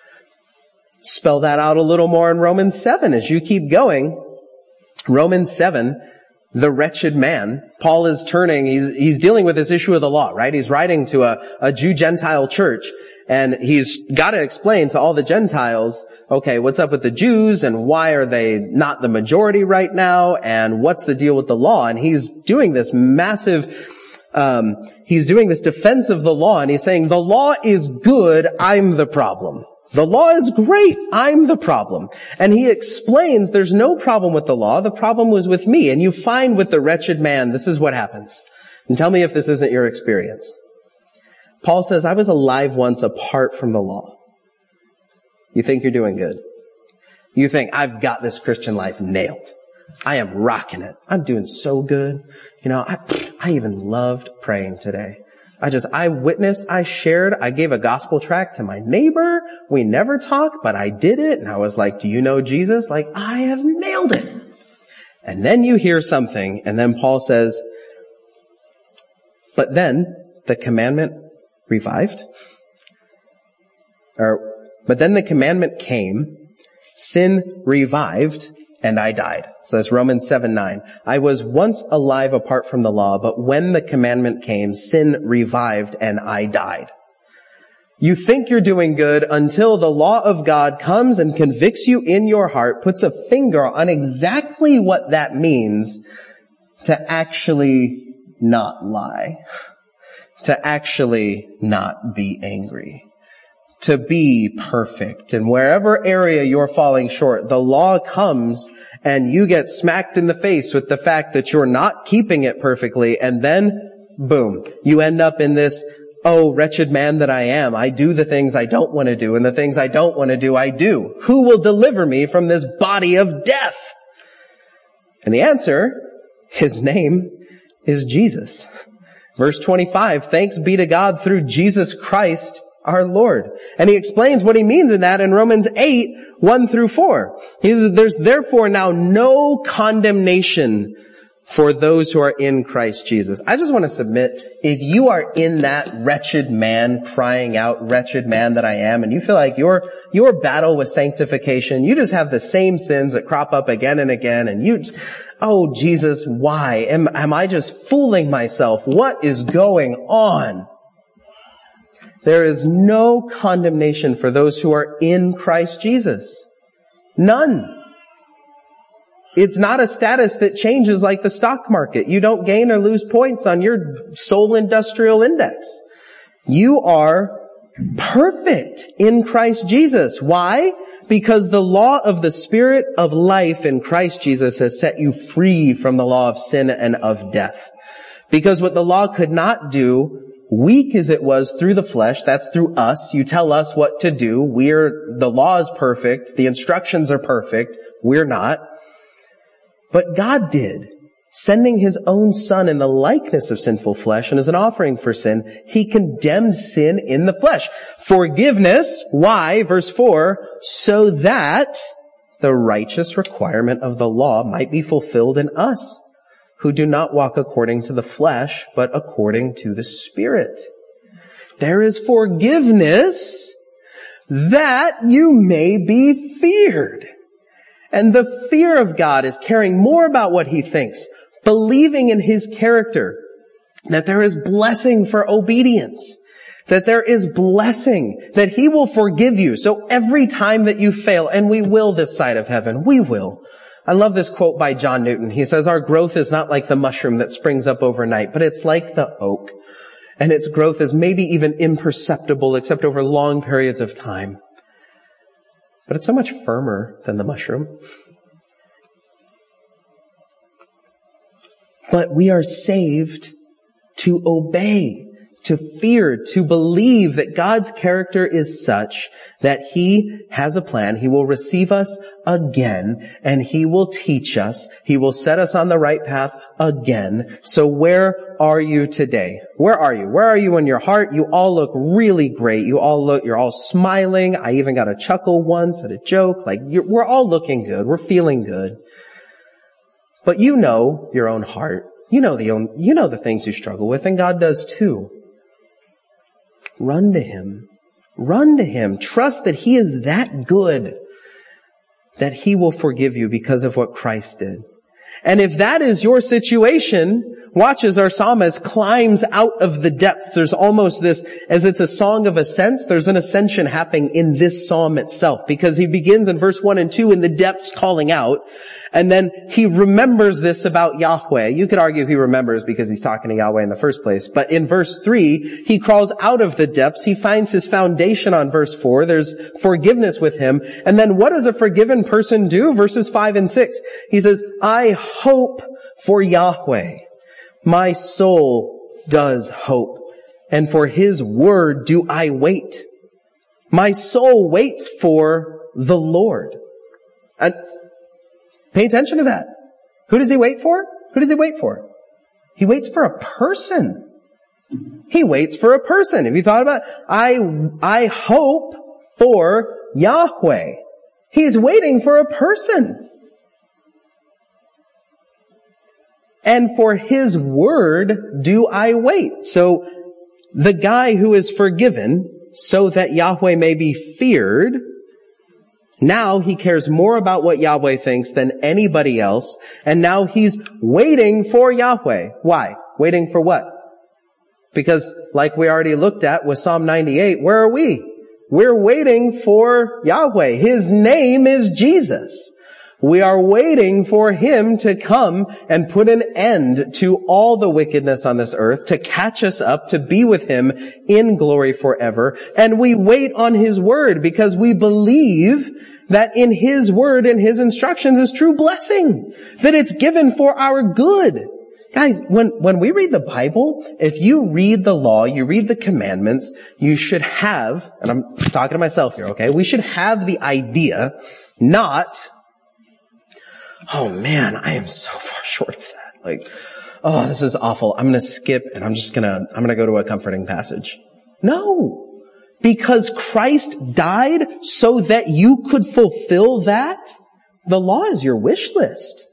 Speaker 1: Spell that out a little more in Romans seven as you keep going. Romans seven, the wretched man. Paul is turning, he's, he's dealing with this issue of the law, right? He's writing to a, a Jew-Gentile church, and he's got to explain to all the Gentiles, okay, what's up with the Jews, and why are they not the majority right now, and what's the deal with the law? And he's doing this massive, um, he's doing this defense of the law, and he's saying, the law is good, I'm the problem. The law is great, I'm the problem. And he explains there's no problem with the law, the problem was with me. And you find with the wretched man, this is what happens. And tell me if this isn't your experience. Paul says, I was alive once apart from the law. You think you're doing good. You think, I've got this Christian life nailed. I am rocking it. I'm doing so good. You know, I, I even loved praying today. I just, I witnessed, I shared, I gave a gospel tract to my neighbor. We never talk, but I did it. And I was like, do you know Jesus? Like, I have nailed it. And then you hear something, and then Paul says, but then the commandment revived. Or, but then the commandment came, sin revived, and I died. So that's Romans seven nine. I was once alive apart from the law, but when the commandment came, sin revived and I died. You think you're doing good until the law of God comes and convicts you in your heart, puts a finger on exactly what that means to actually not lie, to actually not be angry, to be perfect. And wherever area you're falling short, the law comes and you get smacked in the face with the fact that you're not keeping it perfectly. And then, boom, you end up in this, oh, wretched man that I am. I do the things I don't want to do, and the things I don't want to do, I do. Who will deliver me from this body of death? And the answer, His name is Jesus. Verse twenty-five, thanks be to God through Jesus Christ, our Lord. And he explains what he means in that in Romans eight, one through four. He says, there's therefore now no condemnation for those who are in Christ Jesus. I just want to submit, if you are in that wretched man crying out, wretched man that I am, and you feel like your, your battle with sanctification, you just have the same sins that crop up again and again, and you, oh Jesus, why? Am, am I just fooling myself? What is going on? There is no condemnation for those who are in Christ Jesus. None. It's not a status that changes like the stock market. You don't gain or lose points on your soul industrial index. You are perfect in Christ Jesus. Why? Because the law of the Spirit of life in Christ Jesus has set you free from the law of sin and of death. Because what the law could not do, weak as it was through the flesh, that's through us. You tell us what to do. We're, the law is perfect. The instructions are perfect. We're not. But God did, sending his own Son in the likeness of sinful flesh and as an offering for sin. He condemned sin in the flesh. Forgiveness, why? Verse four, so that the righteous requirement of the law might be fulfilled in us, who do not walk according to the flesh, but according to the Spirit. There is forgiveness that you may be feared. And the fear of God is caring more about what he thinks, believing in his character, that there is blessing for obedience, that there is blessing, that he will forgive you. So every time that you fail, and we will this side of heaven, we will. I love this quote by John Newton. He says, our growth is not like the mushroom that springs up overnight, but it's like the oak. And its growth is maybe even imperceptible except over long periods of time. But it's so much firmer than the mushroom. But we are saved to obey, to fear, to believe that God's character is such that he has a plan. He will receive us again, and he will teach us. He will set us on the right path again. So where are you today? Where are you? Where are you in your heart? You all look really great. You all look, you're all smiling. I even got a chuckle once at a joke. Like, you're, we're all looking good. We're feeling good. But you know your own heart. You know the own, you know the things you struggle with, and God does too. Run to him. Run to him. Trust that he is that good that he will forgive you because of what Christ did. And if that is your situation, watch as our psalmist climbs out of the depths. There's almost this, as it's a song of ascents, there's an ascension happening in this psalm itself, because he begins in verse one and two in the depths calling out, and then he remembers this about Yahweh. You could argue he remembers because he's talking to Yahweh in the first place, but in verse three, he crawls out of the depths. He finds his foundation on verse four. There's forgiveness with him. And then what does a forgiven person do? Verses five and six. He says, I hope for Yahweh. My soul does hope, and for his word do I wait. My soul waits for the Lord. And pay attention to that. Who does he wait for? Who does he wait for? He waits for a person. He waits for a person. Have you thought about it? I, I hope for Yahweh. He's waiting for a person. And for his word do I wait. So the guy who is forgiven so that Yahweh may be feared, now he cares more about what Yahweh thinks than anybody else. And now he's waiting for Yahweh. Why? Waiting for what? Because like we already looked at with Psalm ninety-eight, where are we? We're waiting for Yahweh. His name is Jesus. We are waiting for him to come and put an end to all the wickedness on this earth, to catch us up, to be with him in glory forever. And we wait on his word because we believe that in his word and his instructions is true blessing, that it's given for our good. Guys, when, when we read the Bible, if you read the law, you read the commandments, you should have, and I'm talking to myself here, okay? We should have the idea, not, oh man, I am so far short of that. Like, oh, this is awful. I'm going to skip and I'm just going to, I'm going to go to a comforting passage. No, because Christ died so that you could fulfill that. The law is your wish list.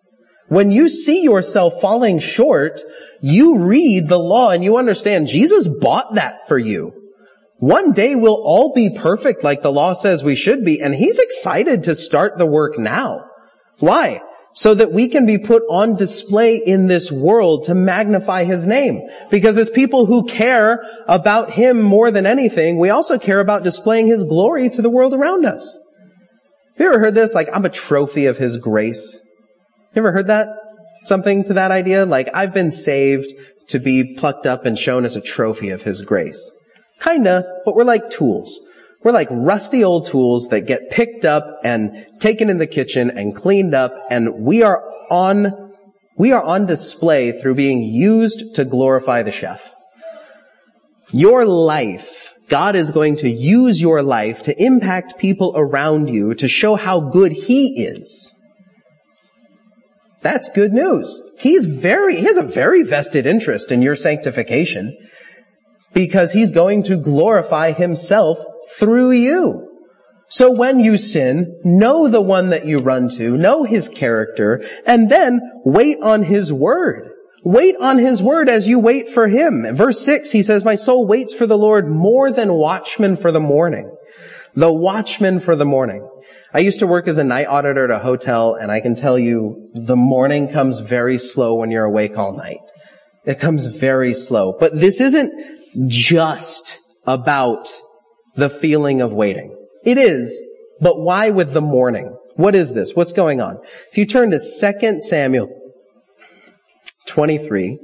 Speaker 1: When you see yourself falling short, you read the law and you understand Jesus bought that for you. One day we'll all be perfect like the law says we should be, and he's excited to start the work now. Why? So that we can be put on display in this world to magnify his name. Because as people who care about him more than anything, we also care about displaying his glory to the world around us. Have you ever heard this? Like, I'm a trophy of his grace. You ever heard that? Something to that idea? Like, I've been saved to be plucked up and shown as a trophy of his grace. Kinda, but we're like tools. We're like rusty old tools that get picked up and taken in the kitchen and cleaned up, and we are on, we are on display through being used to glorify the chef. Your life, God is going to use your life to impact people around you to show how good he is. That's good news. He's very, he has a very vested interest in your sanctification because he's going to glorify himself through you. So when you sin, know the one that you run to, know his character, and then wait on his word. Wait on his word as you wait for him. In verse six, he says, my soul waits for the Lord more than watchmen for the morning. The watchman for the morning. I used to work as a night auditor at a hotel, and I can tell you the morning comes very slow when you're awake all night. It comes very slow. But this isn't just about the feeling of waiting. It is, but why with the morning? What is this? What's going on? If you turn to Second Samuel twenty-three,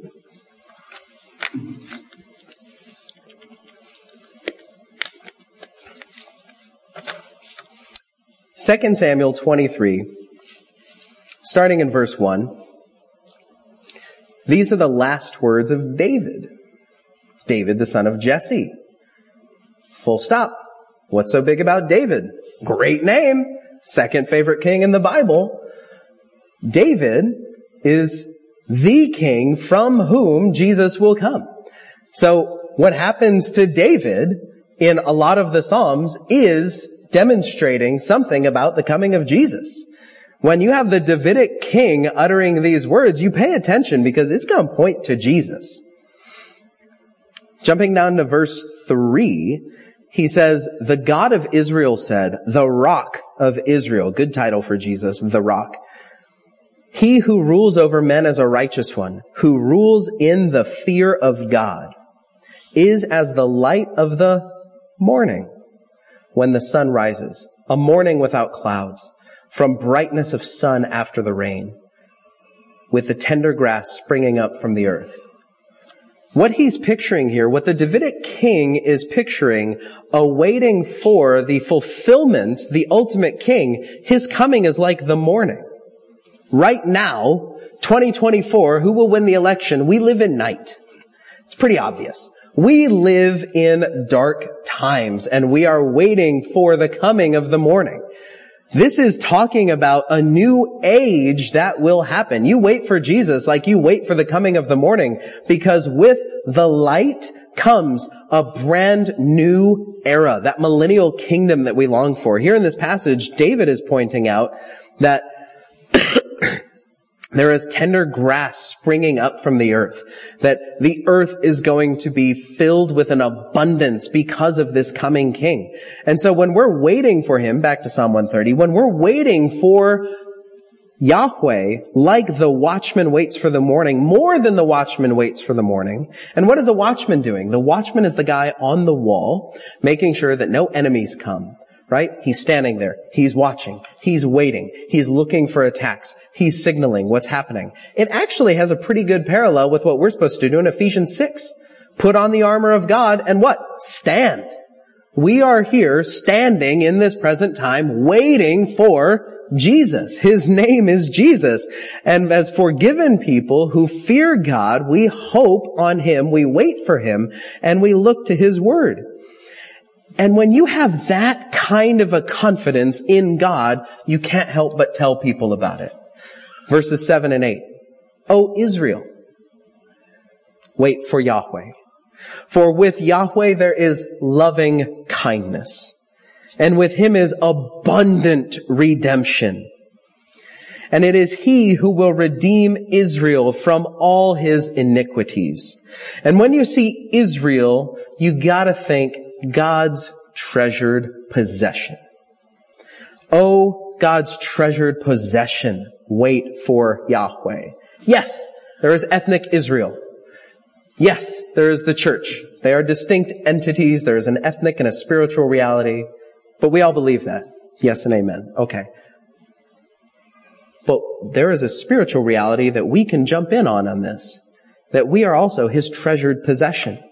Speaker 1: Second Samuel twenty-three, starting in verse one. These are the last words of David. David, the son of Jesse. Full stop. What's so big about David? Great name. Second favorite king in the Bible. David is the king from whom Jesus will come. So what happens to David in a lot of the Psalms is demonstrating something about the coming of Jesus. When you have the Davidic king uttering these words, you pay attention because it's going to point to Jesus. Jumping down to verse three, he says, the God of Israel said, the rock of Israel, good title for Jesus, the rock. He who rules over men as a righteous one, who rules in the fear of God, is as the light of the morning when the sun rises, a morning without clouds, from brightness of sun after the rain, with the tender grass springing up from the earth. What he's picturing here, what the Davidic king is picturing, awaiting for the fulfillment, the ultimate king, his coming is like the morning. Right now, twenty twenty-four, who will win the election? We live in night. It's pretty obvious. We live in dark times, and we are waiting for the coming of the morning. This is talking about a new age that will happen. You wait for Jesus like you wait for the coming of the morning, because with the light comes a brand new era, that millennial kingdom that we long for. Here in this passage, David is pointing out that there is tender grass springing up from the earth, that the earth is going to be filled with an abundance because of this coming king. And so when we're waiting for him, back to Psalm one thirty, when we're waiting for Yahweh, like the watchman waits for the morning, more than the watchman waits for the morning. And what is a watchman doing? The watchman is the guy on the wall, making sure that no enemies come. Right? He's standing there. He's watching. He's waiting. He's looking for attacks. He's signaling what's happening. It actually has a pretty good parallel with what we're supposed to do in Ephesians six. Put on the armor of God and what? Stand. We are here standing in this present time waiting for Jesus. His name is Jesus. And as forgiven people who fear God, we hope on him, we wait for him, and we look to his word. And when you have that kind of a confidence in God, you can't help but tell people about it. Verses seven and eight. O Israel, wait for Yahweh. For with Yahweh there is loving kindness, and with him is abundant redemption. and it is he who will redeem Israel from all his iniquities. And when you see Israel, you gotta think God's treasured possession. Oh, God's treasured possession, wait for Yahweh. Yes, there is ethnic Israel. Yes, there is the church. They are distinct entities. There is an ethnic and a spiritual reality. But we all believe that. Yes and amen. Okay. But there is a spiritual reality that we can jump in on on this. That we are also his treasured possession.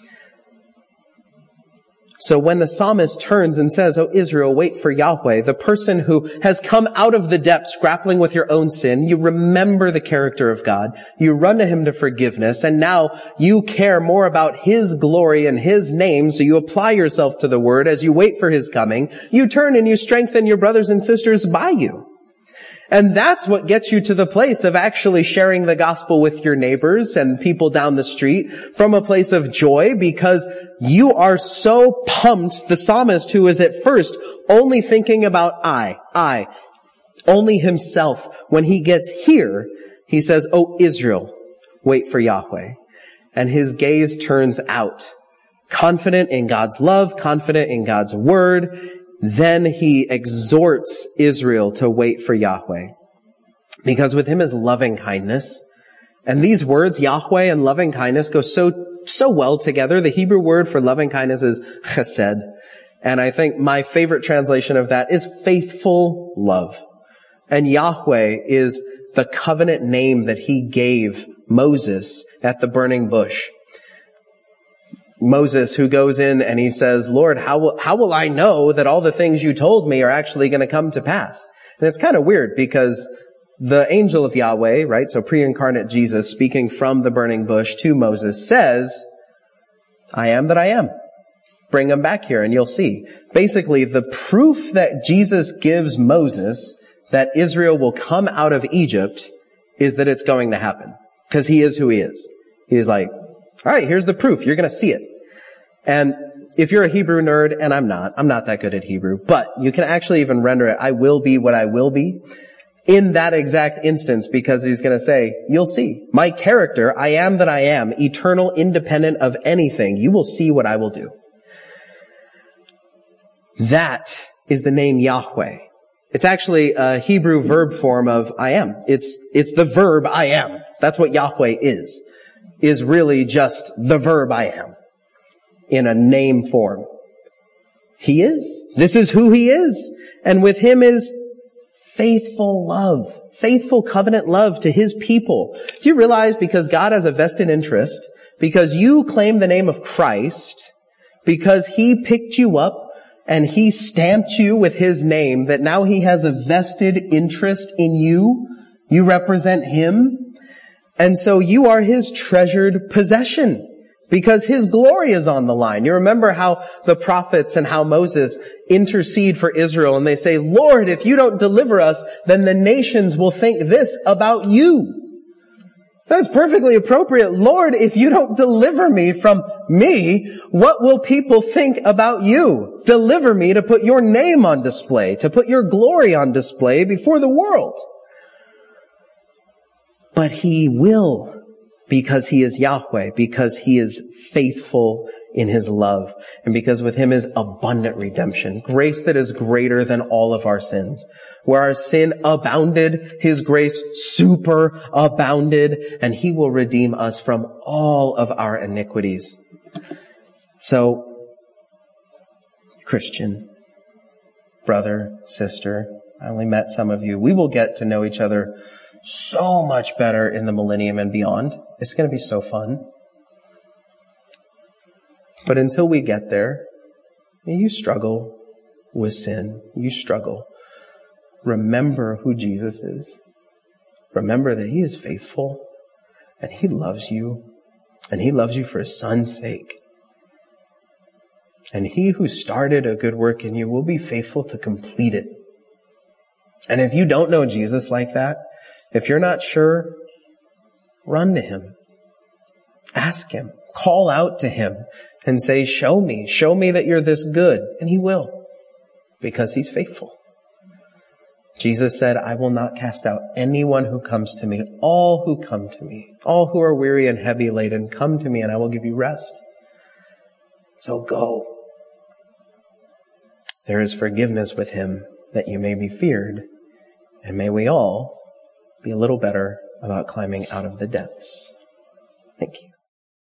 Speaker 1: So when the psalmist turns and says, "Oh Israel, wait for Yahweh," the person who has come out of the depths grappling with your own sin, you remember the character of God, you run to him to forgiveness, and now you care more about his glory and his name, so you apply yourself to the word as you wait for his coming. You turn and you strengthen your brothers and sisters by you. And that's what gets you to the place of actually sharing the gospel with your neighbors and people down the street from a place of joy, because you are so pumped. The psalmist, who is at first only thinking about I, I, only himself, when he gets here, he says, "Oh Israel, wait for Yahweh." And his gaze turns out, confident in God's love, confident in God's word. Then he exhorts Israel to wait for Yahweh. Because with him is loving kindness. And these words, Yahweh and loving kindness, go so, so well together. The Hebrew word for loving kindness is chesed. And I think my favorite translation of that is faithful love. And Yahweh is the covenant name that he gave Moses at the burning bush. Moses, who goes in and he says, "Lord, how will, how will I know that all the things you told me are actually going to come to pass?" And it's kind of weird because the angel of Yahweh, right, so pre-incarnate Jesus speaking from the burning bush to Moses says, "I am that I am. Bring them back here and you'll see." Basically, the proof that Jesus gives Moses that Israel will come out of Egypt is that it's going to happen. Because he is who he is. He's like, all right, here's the proof. You're going to see it. And if you're a Hebrew nerd, and I'm not, I'm not that good at Hebrew, but you can actually even render it, "I will be what I will be," in that exact instance, because he's going to say, you'll see. My character, I am that I am, eternal, independent of anything. You will see what I will do. That is the name Yahweh. It's actually a Hebrew verb form of I am. It's, it's the verb I am. That's what Yahweh is. Is really just the verb I am in a name form. He is. This is who he is. And with him is faithful love, faithful covenant love to his people. Do you realize, because God has a vested interest, because you claim the name of Christ, because he picked you up and he stamped you with his name, that now he has a vested interest in you? You represent him. And so you are his treasured possession, because his glory is on the line. You remember how the prophets and how Moses intercede for Israel, and they say, "Lord, if you don't deliver us, then the nations will think this about you." That's perfectly appropriate. "Lord, if you don't deliver me from me, what will people think about you? Deliver me to put your name on display, to put your glory on display before the world." But he will, because he is Yahweh, because he is faithful in his love, and because with him is abundant redemption, grace that is greater than all of our sins. Where our sin abounded, his grace super abounded, and he will redeem us from all of our iniquities. So, Christian, brother, sister, I only met some of you. We will get to know each other so much better in the millennium and beyond. It's going to be so fun. But until we get there, you struggle with sin. You struggle. Remember who Jesus is. Remember that he is faithful and he loves you, and he loves you for his son's sake. And he who started a good work in you will be faithful to complete it. And if you don't know Jesus like that, if you're not sure, run to him. Ask him. Call out to him and say, "Show me. Show me that you're this good." And he will, because he's faithful. Jesus said, I will not cast out anyone who comes to me. All who come to me, all who are weary and heavy laden, come to me and I will give you rest. So go. There is forgiveness with him that you may be feared, and may we all be a little better about climbing out of the depths. Thank you.